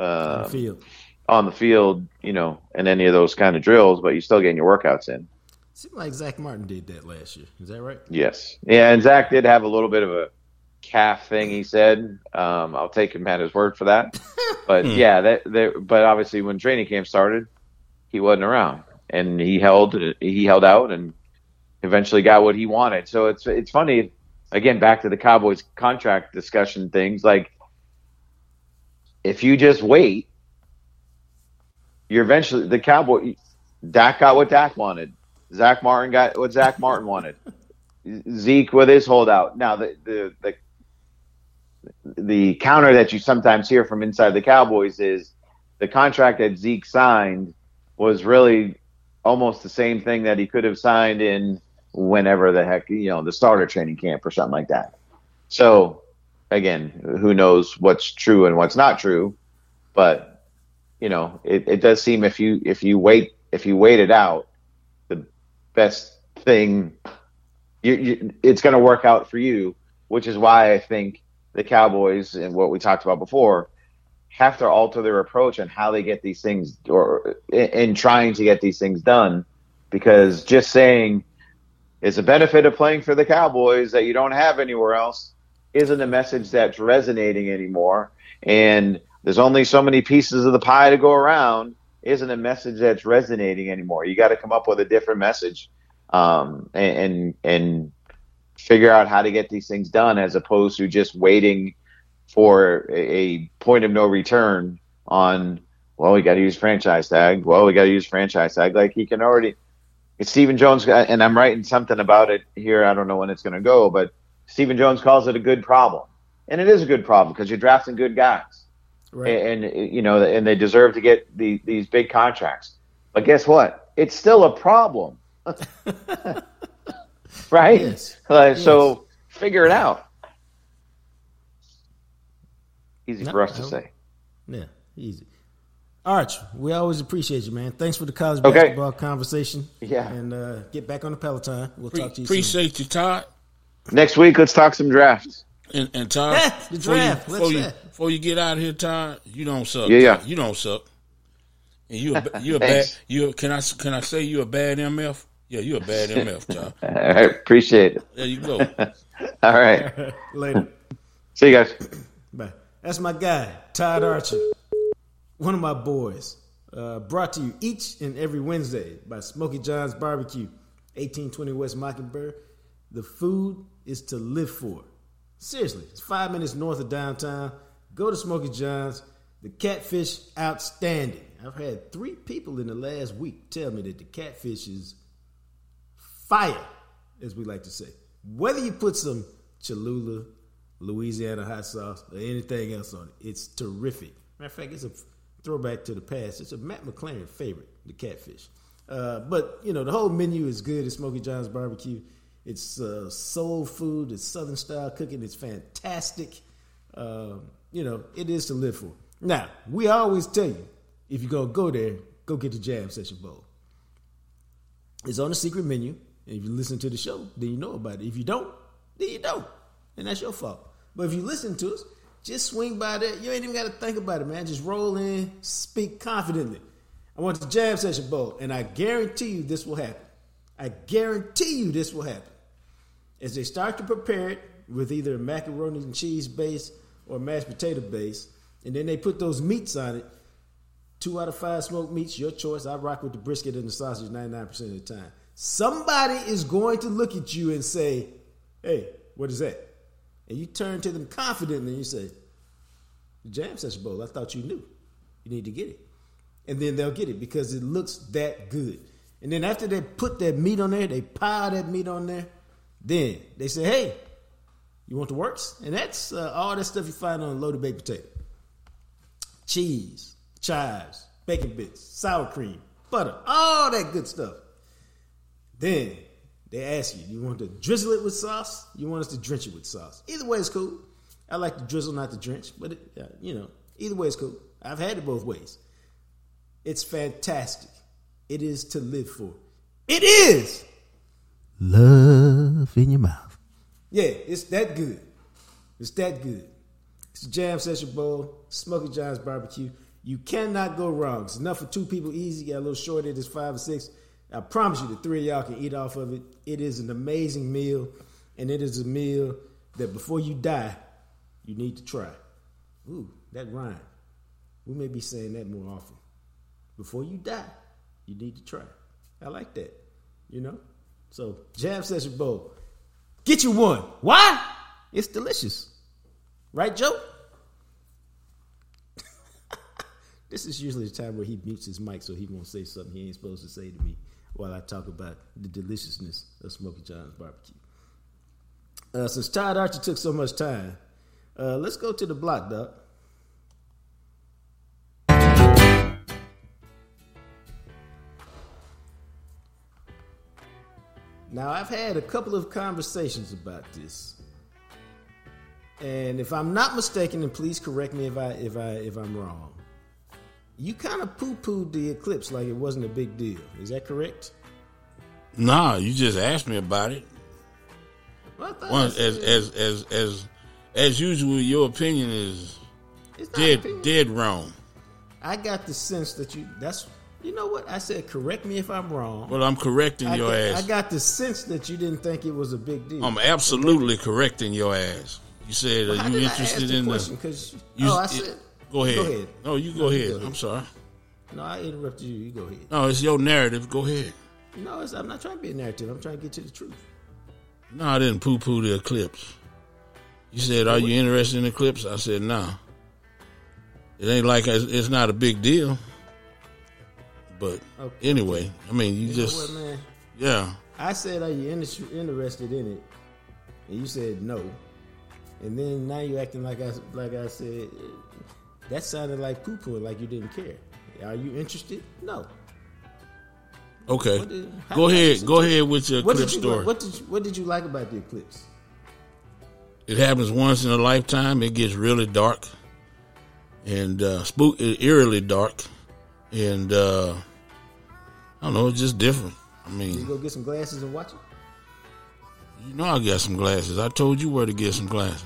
field, in any of those kind of drills, but you're still getting your workouts in. Seemed like Zach Martin did that last year. Is that right? Yes. Yeah, and Zach did have a little bit of a calf thing, he said. I'll take him at his word for that. But but obviously when training camp started, he wasn't around, and he held out and eventually got what he wanted. So it's funny, again, back to the Cowboys contract discussion things, like, if you just wait, you're eventually the Cowboy. Dak got what Dak wanted. Zach Martin got what Zach Martin wanted. Zeke with his holdout. Now the counter that you sometimes hear from inside the Cowboys is the contract that Zeke signed was really almost the same thing that he could have signed in whenever the heck, the starter training camp or something like that. So again, who knows what's true and what's not true, but it does seem if you wait it out, the best thing it's going to work out for you, which is why I think the Cowboys, and what we talked about before, have to alter their approach on how they get these things, or in trying to get these things done, because just saying it's a benefit of playing for the Cowboys that you don't have anywhere else isn't a message that's resonating anymore. And there's only so many pieces of the pie to go around isn't a message that's resonating anymore. You got to come up with a different message, and figure out how to get these things done, as opposed to just waiting for a point of no return on, we got to use franchise tag. Like, he can already, it's Stephen Jones, and I'm writing something about it here. I don't know when it's going to go, but Stephen Jones calls it a good problem. And it is a good problem because you're drafting good guys. Right. And and they deserve to get these big contracts. But guess what? It's still a problem. Right? Yes. So figure it out. Easy for us to say. Yeah, easy. Arch, we always appreciate you, man. Thanks for the college basketball conversation. Yeah. And get back on the Peloton. We'll talk to you Appreciate soon. you, Todd. Next week, let's talk some drafts. And Todd, the draft. Before you get out of here, Todd, you don't suck. Yeah. You don't suck. And you a bad. Can I say you a bad MF? Yeah, you a bad MF, Todd. I appreciate it. There you go. All right. Later. See you guys. Bye. That's my guy, Todd Archer, one of my boys. Brought to you each and every Wednesday by Smokey John's Barbecue, 1820 West Mockingbird. The food is to live for. Seriously, it's 5 minutes north of downtown. Go to Smokey John's. The catfish, outstanding. I've had 3 people in the last week tell me that the catfish is fire, as we like to say. Whether you put some Cholula, Louisiana hot sauce, or anything else on it, it's terrific. Matter of fact, it's a throwback to the past. It's a Matt McLaren favorite, the catfish. But, you know, the whole menu is good at Smokey John's Barbecue. It's soul food. It's Southern style cooking. It's fantastic. You know, it is to live for. Now, we always tell you, if you're going to go there, go get the Jam Session Bowl. It's on the secret menu. And if you listen to the show, then you know about it. If you don't, then you don't. And that's your fault. But if you listen to us, just swing by there. You ain't even got to think about it, man. Just roll in, speak confidently. I want the Jam Session Bowl, and I guarantee you this will happen. I guarantee you this will happen. As they start to prepare it with either a macaroni and cheese base or mashed potato base, and then they put those meats on it, 2 out of 5 smoked meats, your choice. I rock with the brisket and the sausage 99% of the time. Somebody is going to look at you and say, hey, what is that? And you turn to them confidently and you say, the Jam Session Bowl, I thought you knew. You need to get it. And then they'll get it because it looks that good. And then after they put that meat on there, they pile that meat on there, then they say, hey, you want the works? And that's all that stuff you find on a loaded baked potato. Cheese, chives, bacon bits, sour cream, butter, all that good stuff. Then they ask you, you want to drizzle it with sauce? You want us to drench it with sauce? Either way is cool. I like to drizzle, not to drench, but you know, either way is cool. I've had it both ways. It's fantastic. It is to live for. It is love in your mouth. Yeah, it's that good. It's that good. It's the Jam Session Bowl, Smokey John's Barbecue. You cannot go wrong. It's enough for 2 people easy. Got a little short, it is 5 or 6. I promise you the 3 of y'all can eat off of it. It is an amazing meal, and it is a meal that before you die, you need to try. Ooh, that rhyme. We may be saying that more often. Before you die, you need to try. I like that, you know? So, Jam Session Bowl. Get you one. Why? It's delicious. Right, Joe? This is usually the time where he mutes his mic so he won't say something he ain't supposed to say to me while I talk about the deliciousness of Smokey John's Barbecue. Since Todd Archer took so much time, let's go to the block, Doc. Now, I've had a couple of conversations about this, and if I'm not mistaken, and please correct me if I'm wrong, you kind of poo-pooed the eclipse like it wasn't a big deal. Is that correct? Nah, you just asked me about it. Well, as usual, your opinion is dead wrong. I got the sense that you know what? I said, correct me if I'm wrong. Well, I'm correcting your ass. I got the sense that you didn't think it was a big deal. I'm absolutely correcting your ass. You said, are you interested in the... I said... Go ahead. Go ahead. No, you go ahead. I'm sorry. No, I interrupted you. You go ahead. No, it's your narrative. Go ahead. No, I'm not trying to be a narrative. I'm trying to get to the truth. No, I didn't poo-poo the eclipse. You said, are you interested in the eclipse? I said, no. It ain't like it's not a big deal. But anyway, I mean, you just... know what, man? Yeah. I said, are you interested in it? And you said no. And then now you're acting like I said... That sounded like poo-poo, like you didn't care. Are you interested? No. Okay. Go ahead with your eclipse story. What did you like about the eclipse? It happens once in a lifetime. It gets really dark and eerily dark, and I don't know. It's just different. I mean, you go get some glasses and watch it. You know, I got some glasses. I told you where to get some glasses.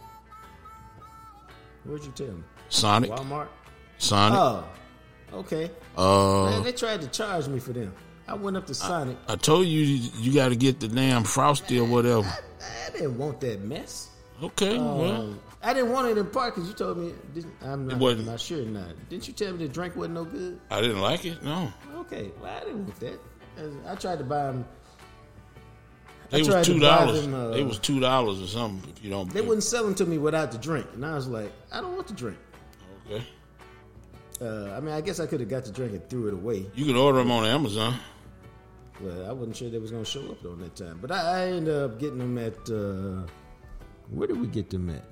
Where'd you tell me? Sonic. Walmart. Sonic. Oh, okay. Man, they tried to charge me for them. I went up to Sonic. I told you got to get the damn Frosty or whatever. I didn't want that mess. Okay, well. I didn't want it in part because you told me. I'm wasn't. not sure not. Didn't you tell me the drink wasn't no good? I didn't like it, no. Okay, well, I didn't want that. I tried to buy them. They was $2. They was $2 or something. If you don't, they wouldn't sell them to me without the drink, and I was like, I don't want the drink. Okay. I mean, I guess I could have got the drink and threw it away. You can order them on Amazon. Well, I wasn't sure they was gonna show up on that time, but I ended up getting them at. Where did we get them at?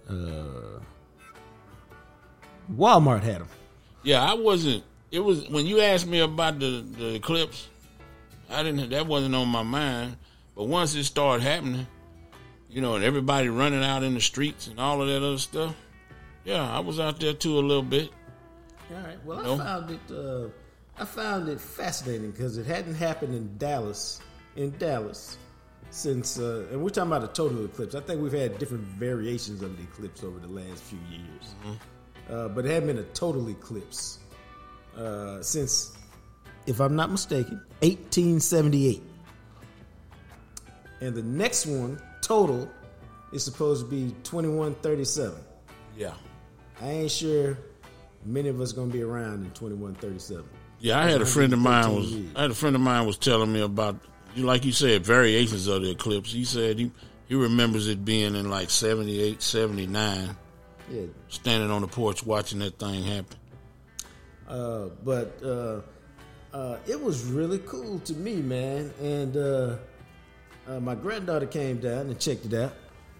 Walmart had them. Yeah, I wasn't. It was when you asked me about the eclipse. I didn't. That wasn't on my mind. But once it started happening, and everybody running out in the streets and all of that other stuff, yeah, I was out there too a little bit. All right. Well, I found it fascinating because it hadn't happened in Dallas since, and we're talking about a total eclipse. I think we've had different variations of the eclipse over the last few years, but it hadn't been a total eclipse since, if I'm not mistaken, 1878. And the next one, total, is supposed to be 2137. Yeah. I ain't sure many of us going to be around in 2137. Yeah, I had a friend of mine was telling me about, like you said, variations of the eclipse. He said he remembers it being in like 78, 79. Yeah. Standing on the porch watching that thing happen. But it was really cool to me, man. And my granddaughter came down and checked it out.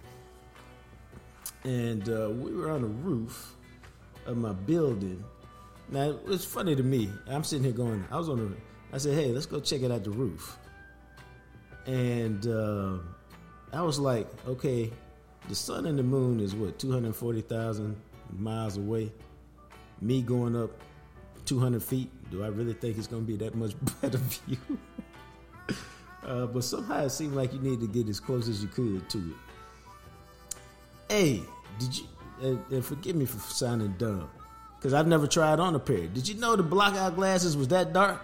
And we were on the roof of my building. Now, it's funny to me. I'm sitting here going, I said, hey, let's go check it out the roof. And I was like, okay, the sun and the moon is what, 240,000 miles away? Me going up 200 feet, do I really think it's going to be that much better view? But somehow it seemed like you needed to get as close as you could to it. Hey, did you, and forgive me for sounding dumb, because I've never tried on a pair. Did you know the blockout glasses was that dark?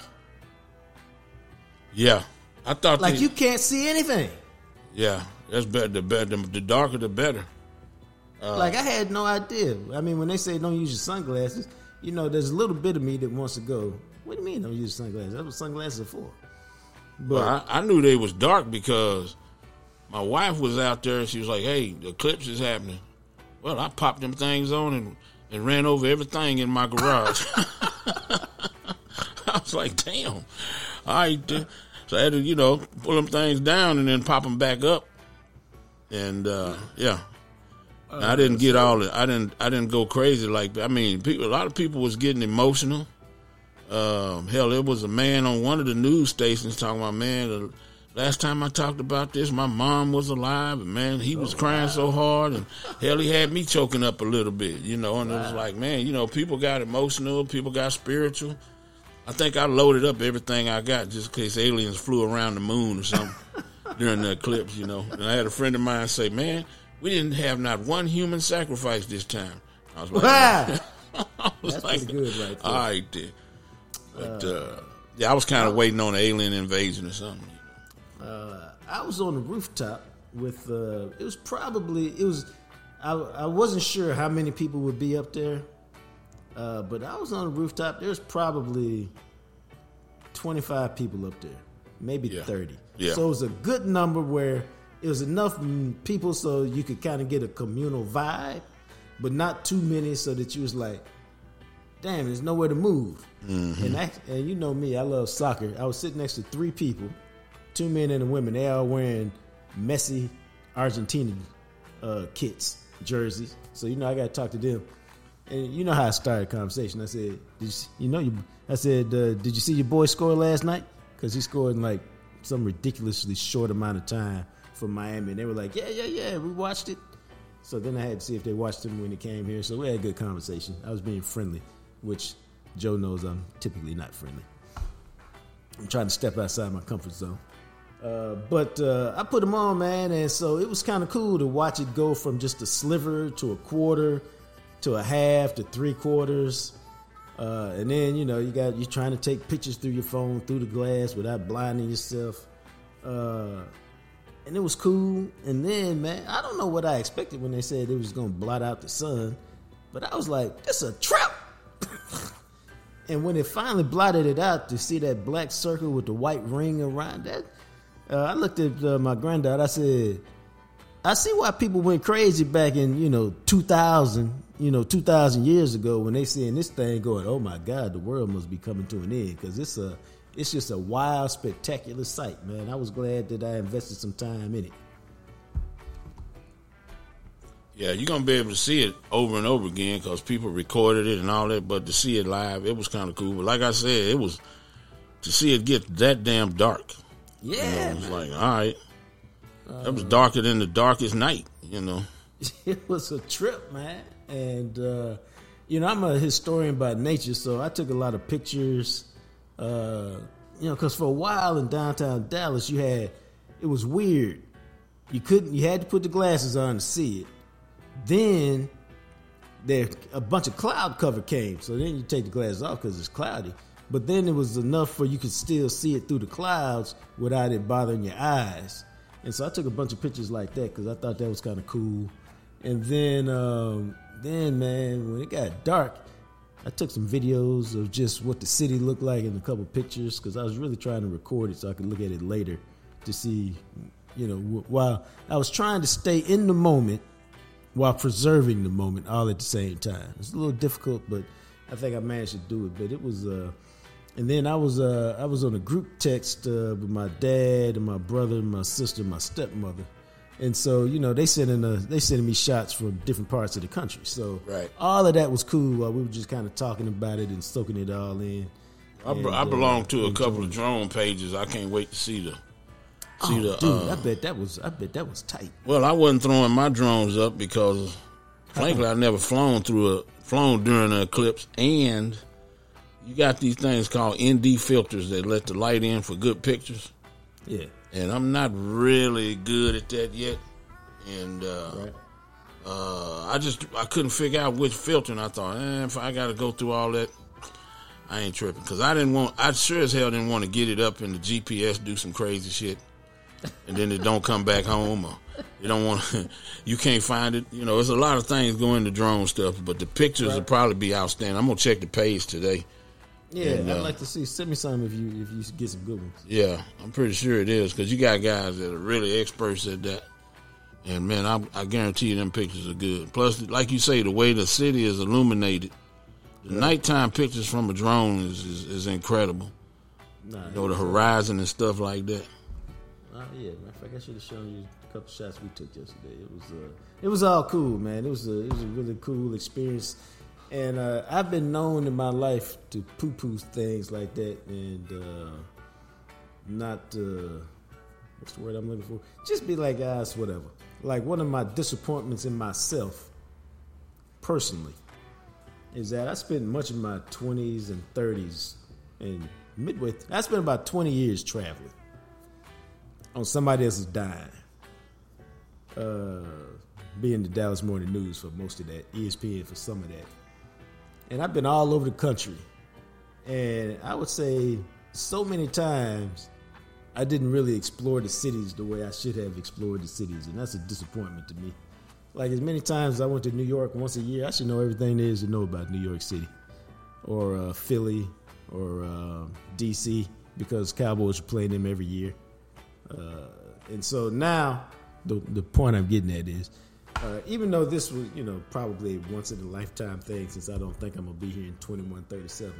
Yeah. I thought you can't see anything. Yeah, that's better. The darker, the better. I had no idea. I mean, when they say don't use your sunglasses, there's a little bit of me that wants to go, what do you mean don't use sunglasses? That's what sunglasses are for. But well, I knew they was dark because my wife was out there and she was like, hey, the eclipse is happening. Well, I popped them things on and ran over everything in my garage. I was like, damn. All right, then. So I had to, pull them things down and then pop them back up. And, yeah. I didn't get all it. I didn't go crazy like that. I mean, a lot of people was getting emotional. Hell, there was a man on one of the news stations talking about, man, the last time I talked about this, my mom was alive, and man, he was crying so hard, and hell, he had me choking up a little bit, and it was like, man, people got emotional, people got spiritual. I think I loaded up everything I got just in case aliens flew around the moon or something during the eclipse, And I had a friend of mine say, man, we didn't have not one human sacrifice this time. I was like, that's pretty good right there. All right, then. But, yeah, I was kind of waiting on an alien invasion or something. I was on the rooftop with, I wasn't sure how many people would be up there, but I was on the rooftop. There's probably 25 people up there, maybe 30. Yeah. So it was a good number where it was enough people so you could kind of get a communal vibe, but not too many so that you was like, damn, there's nowhere to move. Mm-hmm. And you know me, I love soccer. I was sitting next to 3 people, 2 men and a woman. They all wearing Messi Argentina kits, jerseys. So I got to talk to them. And you know how I started the conversation. I said, did you see your boy score last night? Because he scored in like some ridiculously short amount of time for Miami. And they were like, yeah, we watched it. So then I had to see if they watched him when he came here. So we had a good conversation. I was being friendly, which Joe knows I'm typically not friendly. I'm trying to step outside my comfort zone. But I put them on, man, and so it was kind of cool to watch it go from just a sliver to a quarter to a half to 3/4. And then, you're trying to take pictures through your phone, through the glass without blinding yourself. and it was cool. And then, man, I don't know what I expected when they said it was going to blot out the sun, but I was like, "It's a trap." And when it finally blotted it out, to see that black circle with the white ring around that, I looked at my granddad. I said, "I see why people went crazy back in 2000, 2,000 years ago when they seeing this thing going. Oh my God, the world must be coming to an end, because it's just a wild, spectacular sight, man." I was glad that I invested some time in it. Yeah, you're going to be able to see it over and over again because people recorded it and all that, but to see it live, it was kind of cool. But like I said, it was to see it get that damn dark. Yeah. It was like, all right. That was darker than the darkest night, It was a trip, man. And, I'm a historian by nature, so I took a lot of pictures, because for a while in downtown Dallas, it was weird. You had to put the glasses on to see it. Then a bunch of cloud cover came, so then you take the glasses off because it's cloudy. But then it was enough for you could still see it through the clouds without it bothering your eyes. And so I took a bunch of pictures like that because I thought that was kind of cool. And then man, when it got dark, I took some videos of just what the city looked like and a couple pictures because I was really trying to record it so I could look at it later to see, while I was trying to stay in the moment while preserving the moment all at the same time. It's a little difficult, but I think I managed to do it. But it was, and then I was on a group text with my dad and my brother and my sister and my stepmother. And so, they sending me shots from different parts of the country. So right. All of that was cool while we were just kind of talking about it and soaking it all in. I belong to a couple of drone pages. I can't wait to see the. I bet that was tight. Well, I wasn't throwing my drones up because, frankly, I never flown during an eclipse. And you got these things called ND filters that let the light in for good pictures. Yeah. And I'm not really good at that yet. And right. I couldn't figure out which filter. And I thought, if I got to go through all that, I ain't tripping. Because I sure as hell didn't want to get it up in the GPS, do some crazy shit. And then it don't come back home, or you don't want to, you can't find it. There's a lot of things go into drone stuff, but the pictures will probably be outstanding. I'm gonna check the page today. Yeah, and, I'd like to see. Send me some if you get some good ones. Yeah, I'm pretty sure it is because you got guys that are really experts at that. And man, I guarantee you them pictures are good. Plus, like you say, the way the city is illuminated, the nighttime pictures from a drone is incredible. The horizon and stuff like that. Yeah, matter of fact, I should have shown you a couple shots we took yesterday. It was all cool, man. It was a really cool experience, and I've been known in my life to poo-poo things like that, and not what's the word I'm looking for? Just be like, guys, whatever. Like one of my disappointments in myself, personally, is that I spent much of my 20s and 30s and midway. I spent about 20 years traveling on somebody else's dime. Being the Dallas Morning News for most of that, ESPN for some of that. And I've been all over the country. And I would say so many times I didn't really explore the cities the way I should have explored the cities. And that's a disappointment to me. Like as many times as I went to New York once a year, I should know everything there is to know about New York City. Or Philly or D.C. because Cowboys are playing them every year. And so now, the point I'm getting at is, even though this was, probably a once in a lifetime thing, since I don't think I'm gonna be here in 2137,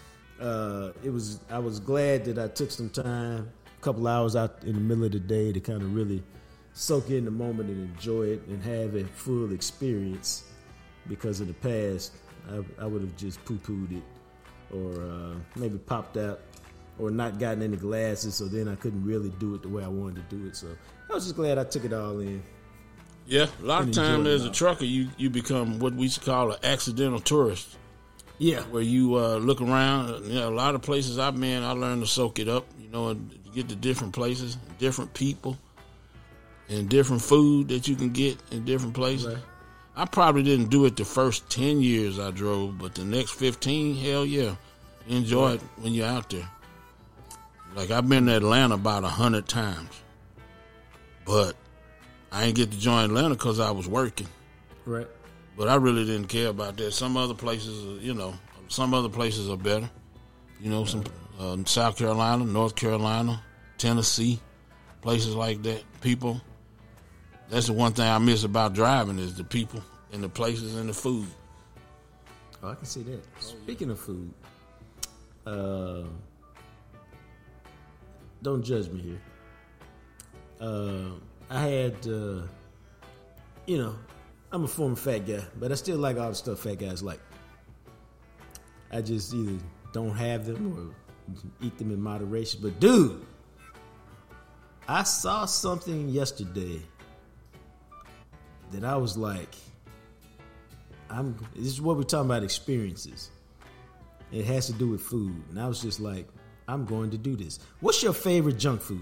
I was glad that I took some time, a couple hours out in the middle of the day to kind of really soak in the moment and enjoy it and have a full experience. Because in the past, I would have just poo-pooed it or maybe popped out. Or not gotten any glasses, so then I couldn't really do it the way I wanted to do it. So I was just glad I took it all in. Yeah, a lot of times as a trucker, you become what we used to call an accidental tourist. Yeah. Where you look around. A lot of places I've been, I learned to soak it up, and get to different places, different people, and different food that you can get in different places. Right. I probably didn't do it the first 10 years I drove, but the next 15, hell yeah. Enjoy it when you're out there. Like, I've been to Atlanta about 100 times. But I ain't get to join Atlanta because I was working. Right. But I really didn't care about that. Some other places, are better. Some South Carolina, North Carolina, Tennessee, places like that. People. That's the one thing I miss about driving is the people and the places and the food. Oh, I can see that. Speaking of food, don't judge me here. I had, I'm a former fat guy, but I still like all the stuff fat guys like. I just either don't have them or eat them in moderation. But dude, I saw something yesterday that I was like, this is what we're talking about, experiences. It has to do with food. And I was just like, I'm going to do this. What's your favorite junk food?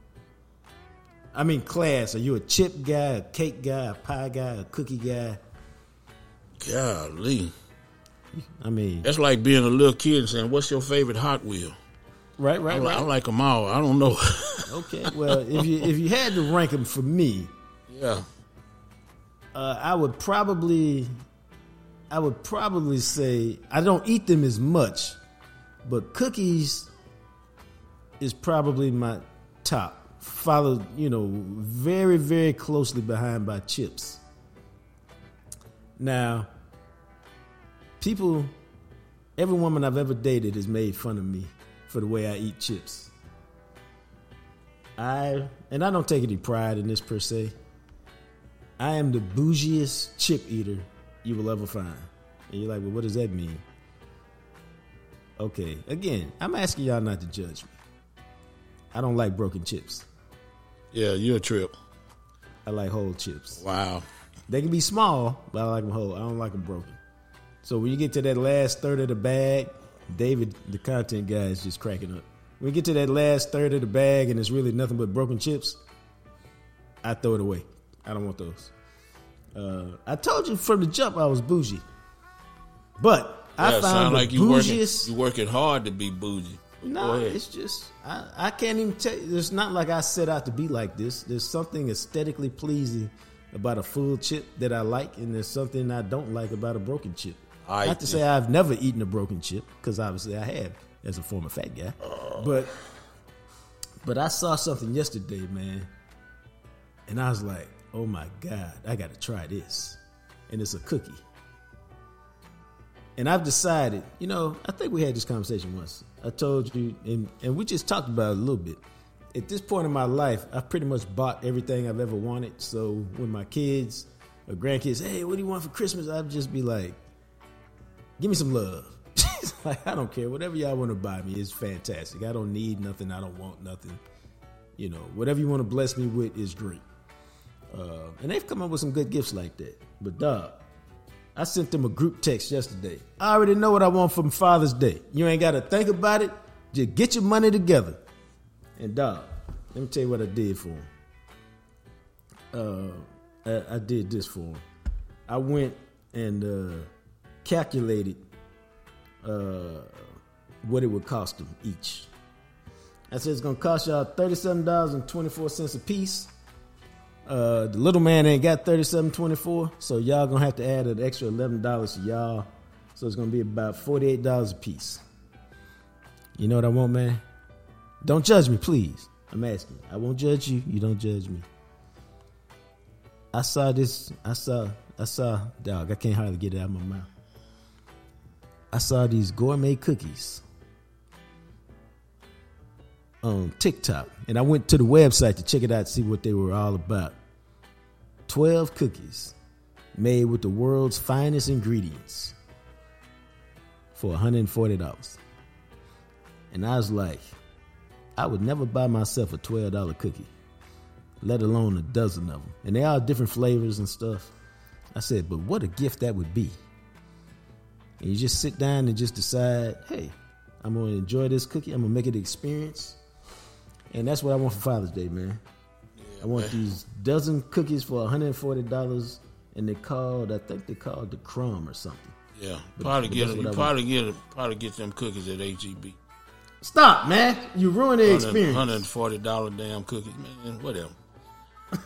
I mean, class. Are you a chip guy, a cake guy, a pie guy, a cookie guy? Golly. I mean, that's like being a little kid and saying, what's your favorite Hot Wheel? Right. I like them all. I don't know. Okay, well, if you had to rank them for me, yeah, I would probably say I don't eat them as much, but cookies is probably my top. Followed, very, very closely behind by chips. Now, every woman I've ever dated has made fun of me for the way I eat chips. I don't take any pride in this per se. I am the bougiest chip eater you will ever find. And you're like, well, what does that mean? Okay, again, I'm asking y'all not to judge me. I don't like broken chips. Yeah, you're a trip. I like whole chips. Wow. They can be small, but I like them whole. I don't like them broken. So when you get to that last third of the bag, David, the content guy, is just cracking up. When you get to that last third of the bag and it's really nothing but broken chips, I throw it away. I don't want those. I told you from the jump I was bougie. But I found the bougiest. You working hard to be bougie. No, it's just, I can't even tell you. It's not like I set out to be like this. There's something aesthetically pleasing about a full chip that I like, and there's something I don't like about a broken chip. Not to say I've never eaten a broken chip, because obviously I have as a former fat guy. But I saw something yesterday, man, and I was like, oh my God, I got to try this. And it's a cookie. And I've decided, I think we had this conversation once. I told you, and we just talked about it a little bit. At this point in my life, I've pretty much bought everything I've ever wanted. So when my kids or grandkids, hey, what do you want for Christmas? I'd just be like, give me some love. Like, I don't care. Whatever y'all want to buy me is fantastic. I don't need nothing. I don't want nothing. Whatever you want to bless me with is great. And they've come up with some good gifts like that. But dog, I sent them a group text yesterday. I already know what I want from Father's Day. You ain't got to think about it. Just get your money together. And dog, let me tell you what I did for him. I did this for him. I went and calculated what it would cost them each. I said it's going to cost y'all $37.24 a piece. The little man ain't got $37.24, so y'all gonna have to add an extra $11 to y'all. So it's gonna be about $48 a piece. You know what I want, man? Don't judge me, please. I'm asking. I won't judge you. You don't judge me. I saw this. I saw. Dog, I can't hardly get it out of my mouth. I saw these gourmet cookies on TikTok, and I went to the website to check it out to see what they were all about. 12 cookies made with the world's finest ingredients for $140. And I was like, I would never buy myself a $12 cookie, let alone a dozen of them. And they all different flavors and stuff. I said, but what a gift that would be. And you just sit down and just decide, hey, I'm going to enjoy this cookie. I'm going to make it an experience. And that's what I want for Father's Day, man. Yeah, I want these dozen cookies for $140, and I think they called the Crumb or something. Yeah, probably get them cookies at H-E-B. Stop, man! You ruined the experience. $140 damn cookies, man. Whatever.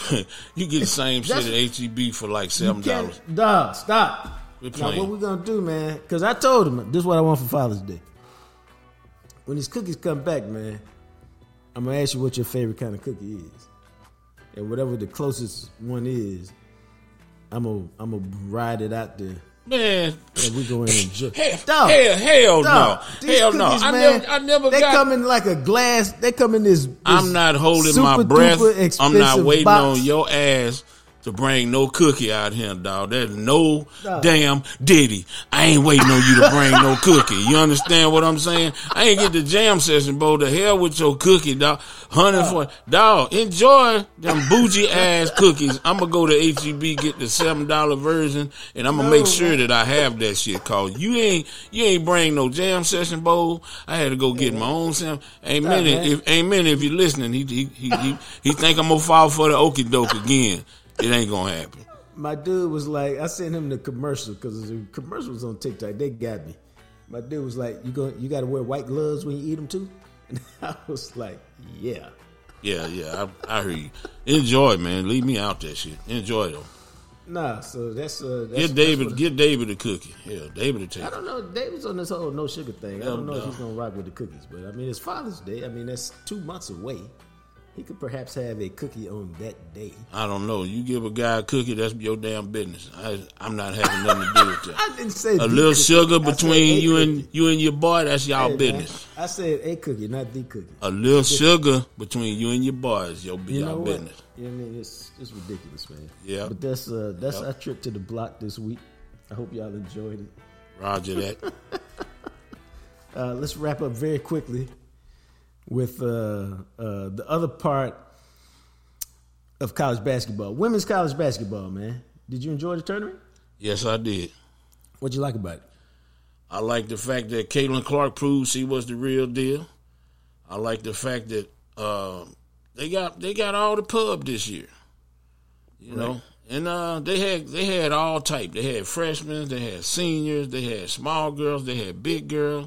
You get the same shit at HEB for like $7. Dog, stop. We're Now, playing. what we going to do, man? Because I told him, this is what I want for Father's Day. When these cookies come back, man, I'm going to ask you what your favorite kind of cookie is. And whatever the closest one is, I'm gonna ride it out there. Man, and we go in and enjoy. Hell no. These Hell no. cookies, I man, never they got. come in like a glass. They come in this I'm not holding super my breath. duper I'm not expensive waiting box. on your ass to bring no cookie out here, dog. There's no Dog. damn Diddy. I ain't waiting on you to bring no cookie. You understand what I'm saying? I ain't get the jam session, bro. The hell with your cookie, dog. 140. Dog, enjoy them bougie ass cookies. I'm gonna go to HEB, get the $7 version, and I'm gonna make sure that I have that shit. Cause you ain't bring no jam session bowl. I had to go get my own sam. Amen. If you're listening, he think I'm gonna fall for the okie doke again. It ain't gonna happen. My dude was like, I sent him the commercial because the commercial was on TikTok. They got me. My dude was like, you got to wear white gloves when you eat them too? And I was like, yeah. Yeah, I hear you. Enjoy it, man. Leave me out that shit. Enjoy it, though. Nah, so that's Get David a cookie. Yeah, David will take I it. don't know. David's on this whole no sugar thing. I don't know if No. he's gonna rock with the cookies, but I mean, it's Father's Day. I mean, that's 2 months away. He could perhaps have a cookie on that day. I don't know. You give a guy a cookie, that's your damn business. I'm not having nothing to do with that. I didn't say A little cookie. sugar I said between a you cookie. and your boy, that's y'all Hey, business. man, I said a cookie, not the cookie. A little sugar between you and your boy is your You know y'all what? business. You know what I mean? It's ridiculous, man. Yeah. But that's our trip to the block this week. I hope y'all enjoyed it. Roger that. Let's wrap up very quickly with the other part of college basketball. Women's college basketball, man. Did you enjoy the tournament? Yes, I did. What'd you like about it? I like the fact that Caitlin Clark proved she was the real deal. I like the fact that they got all the pub this year, you know, and they had all type. They had freshmen, they had seniors, they had small girls, they had big girls.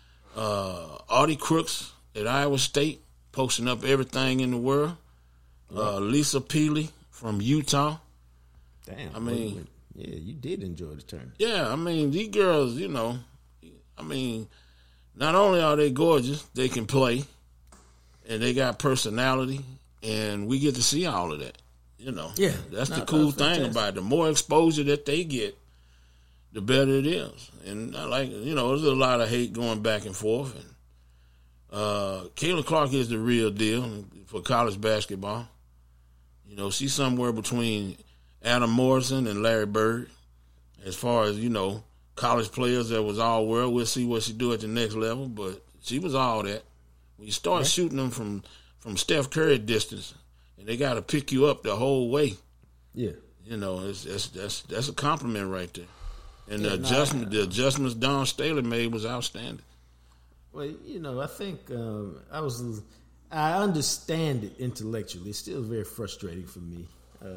Audie Crooks at Iowa State posting up everything in the world. Lisa Peely from Utah. Damn. I mean, yeah, you did enjoy the tournament. yeah, I mean, these girls, you know, I mean, not only are they gorgeous, they can play, and they got personality, and we get to see all of that, you know. Yeah. That's the No, cool that's thing fantastic. about it. The more exposure that they get, the better it is. And I like, you know, there's a lot of hate going back and forth, and Caitlin Clark is the real deal for college basketball. You know, she's somewhere between Adam Morrison and Larry Bird as far as, you know, college players that was all world. We'll see what she do at the next level, but she was all that. When you start shooting them from Steph Curry distance, and they got to pick you up the whole way, Yeah. you know, that's a compliment right there. And Yeah, the adjustments Don Staley made was outstanding. Well, you know, I think I understand it intellectually. It's still very frustrating for me.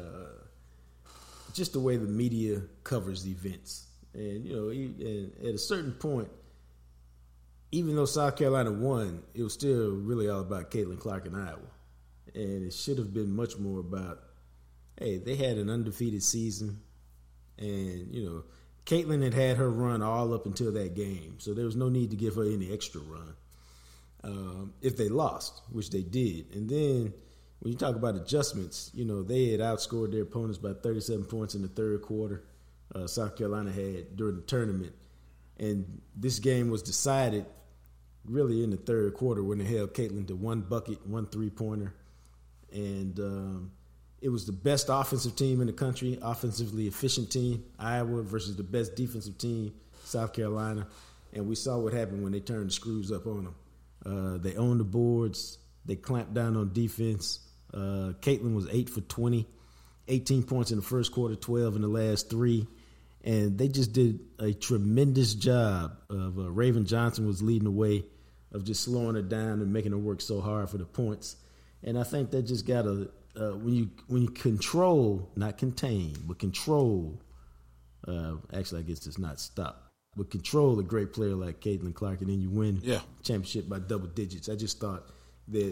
Just the way the media covers events. And, you know, and at a certain point, even though South Carolina won, it was still really all about Caitlin Clark in Iowa. And it should have been much more about, hey, they had an undefeated season. And, you know, Caitlin had her run all up until that game. So there was no need to give her any extra run. If they lost, which they did. And then when you talk about adjustments, you know, they had outscored their opponents by 37 points in the third quarter. South Carolina had during the tournament. And this game was decided really in the third quarter when they held Caitlin to one bucket, one three-pointer. And it was the best offensive team in the country, offensively efficient team, Iowa versus the best defensive team, South Carolina. And we saw what happened when they turned the screws up on them. They owned the boards. They clamped down on defense. Caitlin was 8 for 20, 18 points in the first quarter, 12 in the last three. And they just did a tremendous job of Raven Johnson was leading the way of just slowing her down and making her work so hard for the points. And I think that just got when you control, not contain, but control. Actually, I guess it's not stop. But control a great player like Caitlin Clark, and then you win championship by double digits. I just thought that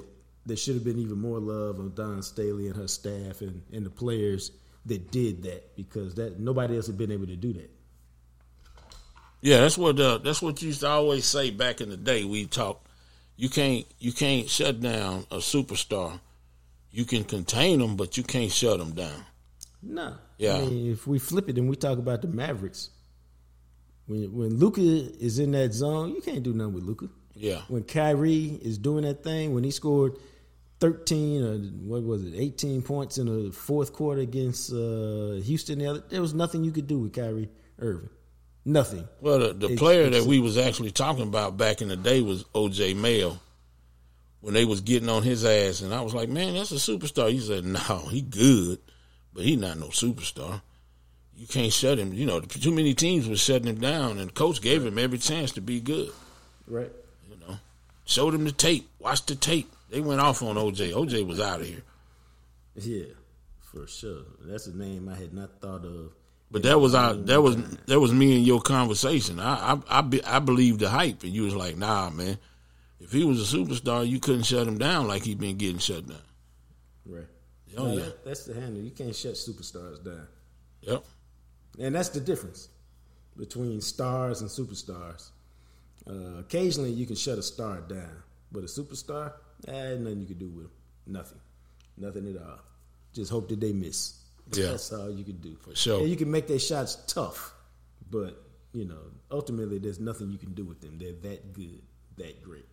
there should have been even more love on Dawn Staley and her staff and the players that did that, because that nobody else had been able to do that. Yeah, that's what you used to always say back in the day. We talked. You can't shut down a superstar. You can contain them, but you can't shut them down. No. Yeah. I mean, if we flip it and we talk about the Mavericks, when Luka is in that zone, you can't do nothing with Luka. Yeah. When Kyrie is doing that thing, when he scored 13 or 18 points in the fourth quarter against Houston, there was nothing you could do with Kyrie Irving. Nothing. Well, the player that we was actually talking about back in the day was O.J. Mayo, when they was getting on his ass, and I was like, man, that's a superstar. He said, no, he good, but he not no superstar. You can't shut him. You know, too many teams was shutting him down, and coach gave him every chance to be good. Right. You know, showed him the tape, watched the tape. They went off on O.J. O.J. was out of here. Yeah, for sure. That's a name I had not thought of. But that was me and your conversation. I believed the hype, and you was like, nah, man. If he was a superstar, you couldn't shut him down like he been getting shut down. Right. Oh, yeah. That's the handle. You can't shut superstars down. Yep. And that's the difference between stars and superstars. Occasionally, you can shut a star down, but a superstar, nothing you can do with them. Nothing at all. Just hope that they miss. Yeah. That's all you can do. For sure. And you can make their shots tough, but, ultimately there's nothing you can do with them. They're that good, that great.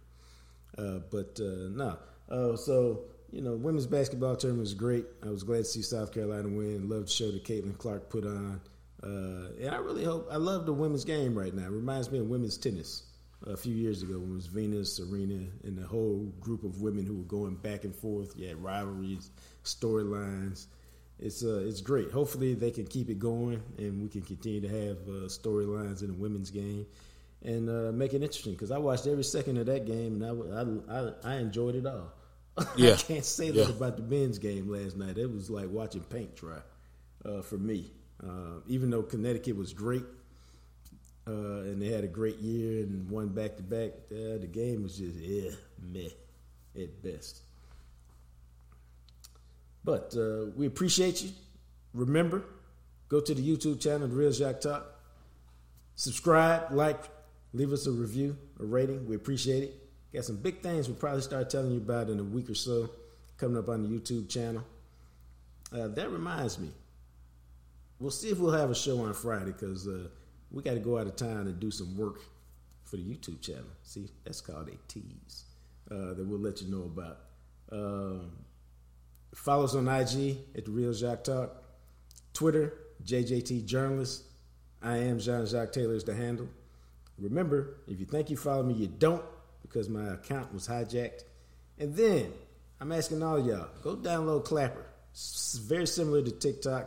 So, women's basketball tournament was great. I was glad to see South Carolina win. Loved the show that Caitlin Clark put on. And I really I love the women's game right now. It reminds me of women's tennis a few years ago when it was Venus, Serena, and the whole group of women who were going back and forth. You had rivalries, storylines. It's great. Hopefully they can keep it going, and we can continue to have storylines in the women's game and make it interesting. Because I watched every second of that game, and I enjoyed it all. Yeah. I can't say that about the men's game last night. It was like watching paint dry for me. Even though Connecticut was great and they had a great year and won back-to-back, the game was just meh at best. But we appreciate you. Remember, go to the YouTube channel, The Real Jacques Talk. Subscribe, like, leave us a review, a rating. We appreciate it. Got some big things we'll probably start telling you about in a week or so coming up on the YouTube channel. That reminds me. We'll see if we'll have a show on Friday because we got to go out of town and do some work for the YouTube channel. See, that's called a tease that we'll let you know about. Follow us on IG at The Real Jacques Talk. Twitter, JJT Journalist. I am Jean-Jacques Taylor is the handle. Remember, if you think you follow me, you don't, because my account was hijacked. And then, I'm asking all y'all, go download Clapper. It's very similar to TikTok.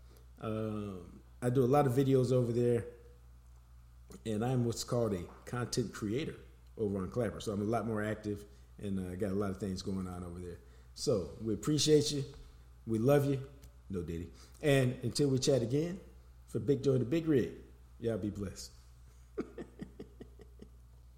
I do a lot of videos over there, and I'm what's called a content creator over on Clapper. So I'm a lot more active, and I got a lot of things going on over there. So we appreciate you. We love you. No Diddy. And until we chat again, for Big Joe and the Big Rig, y'all be blessed.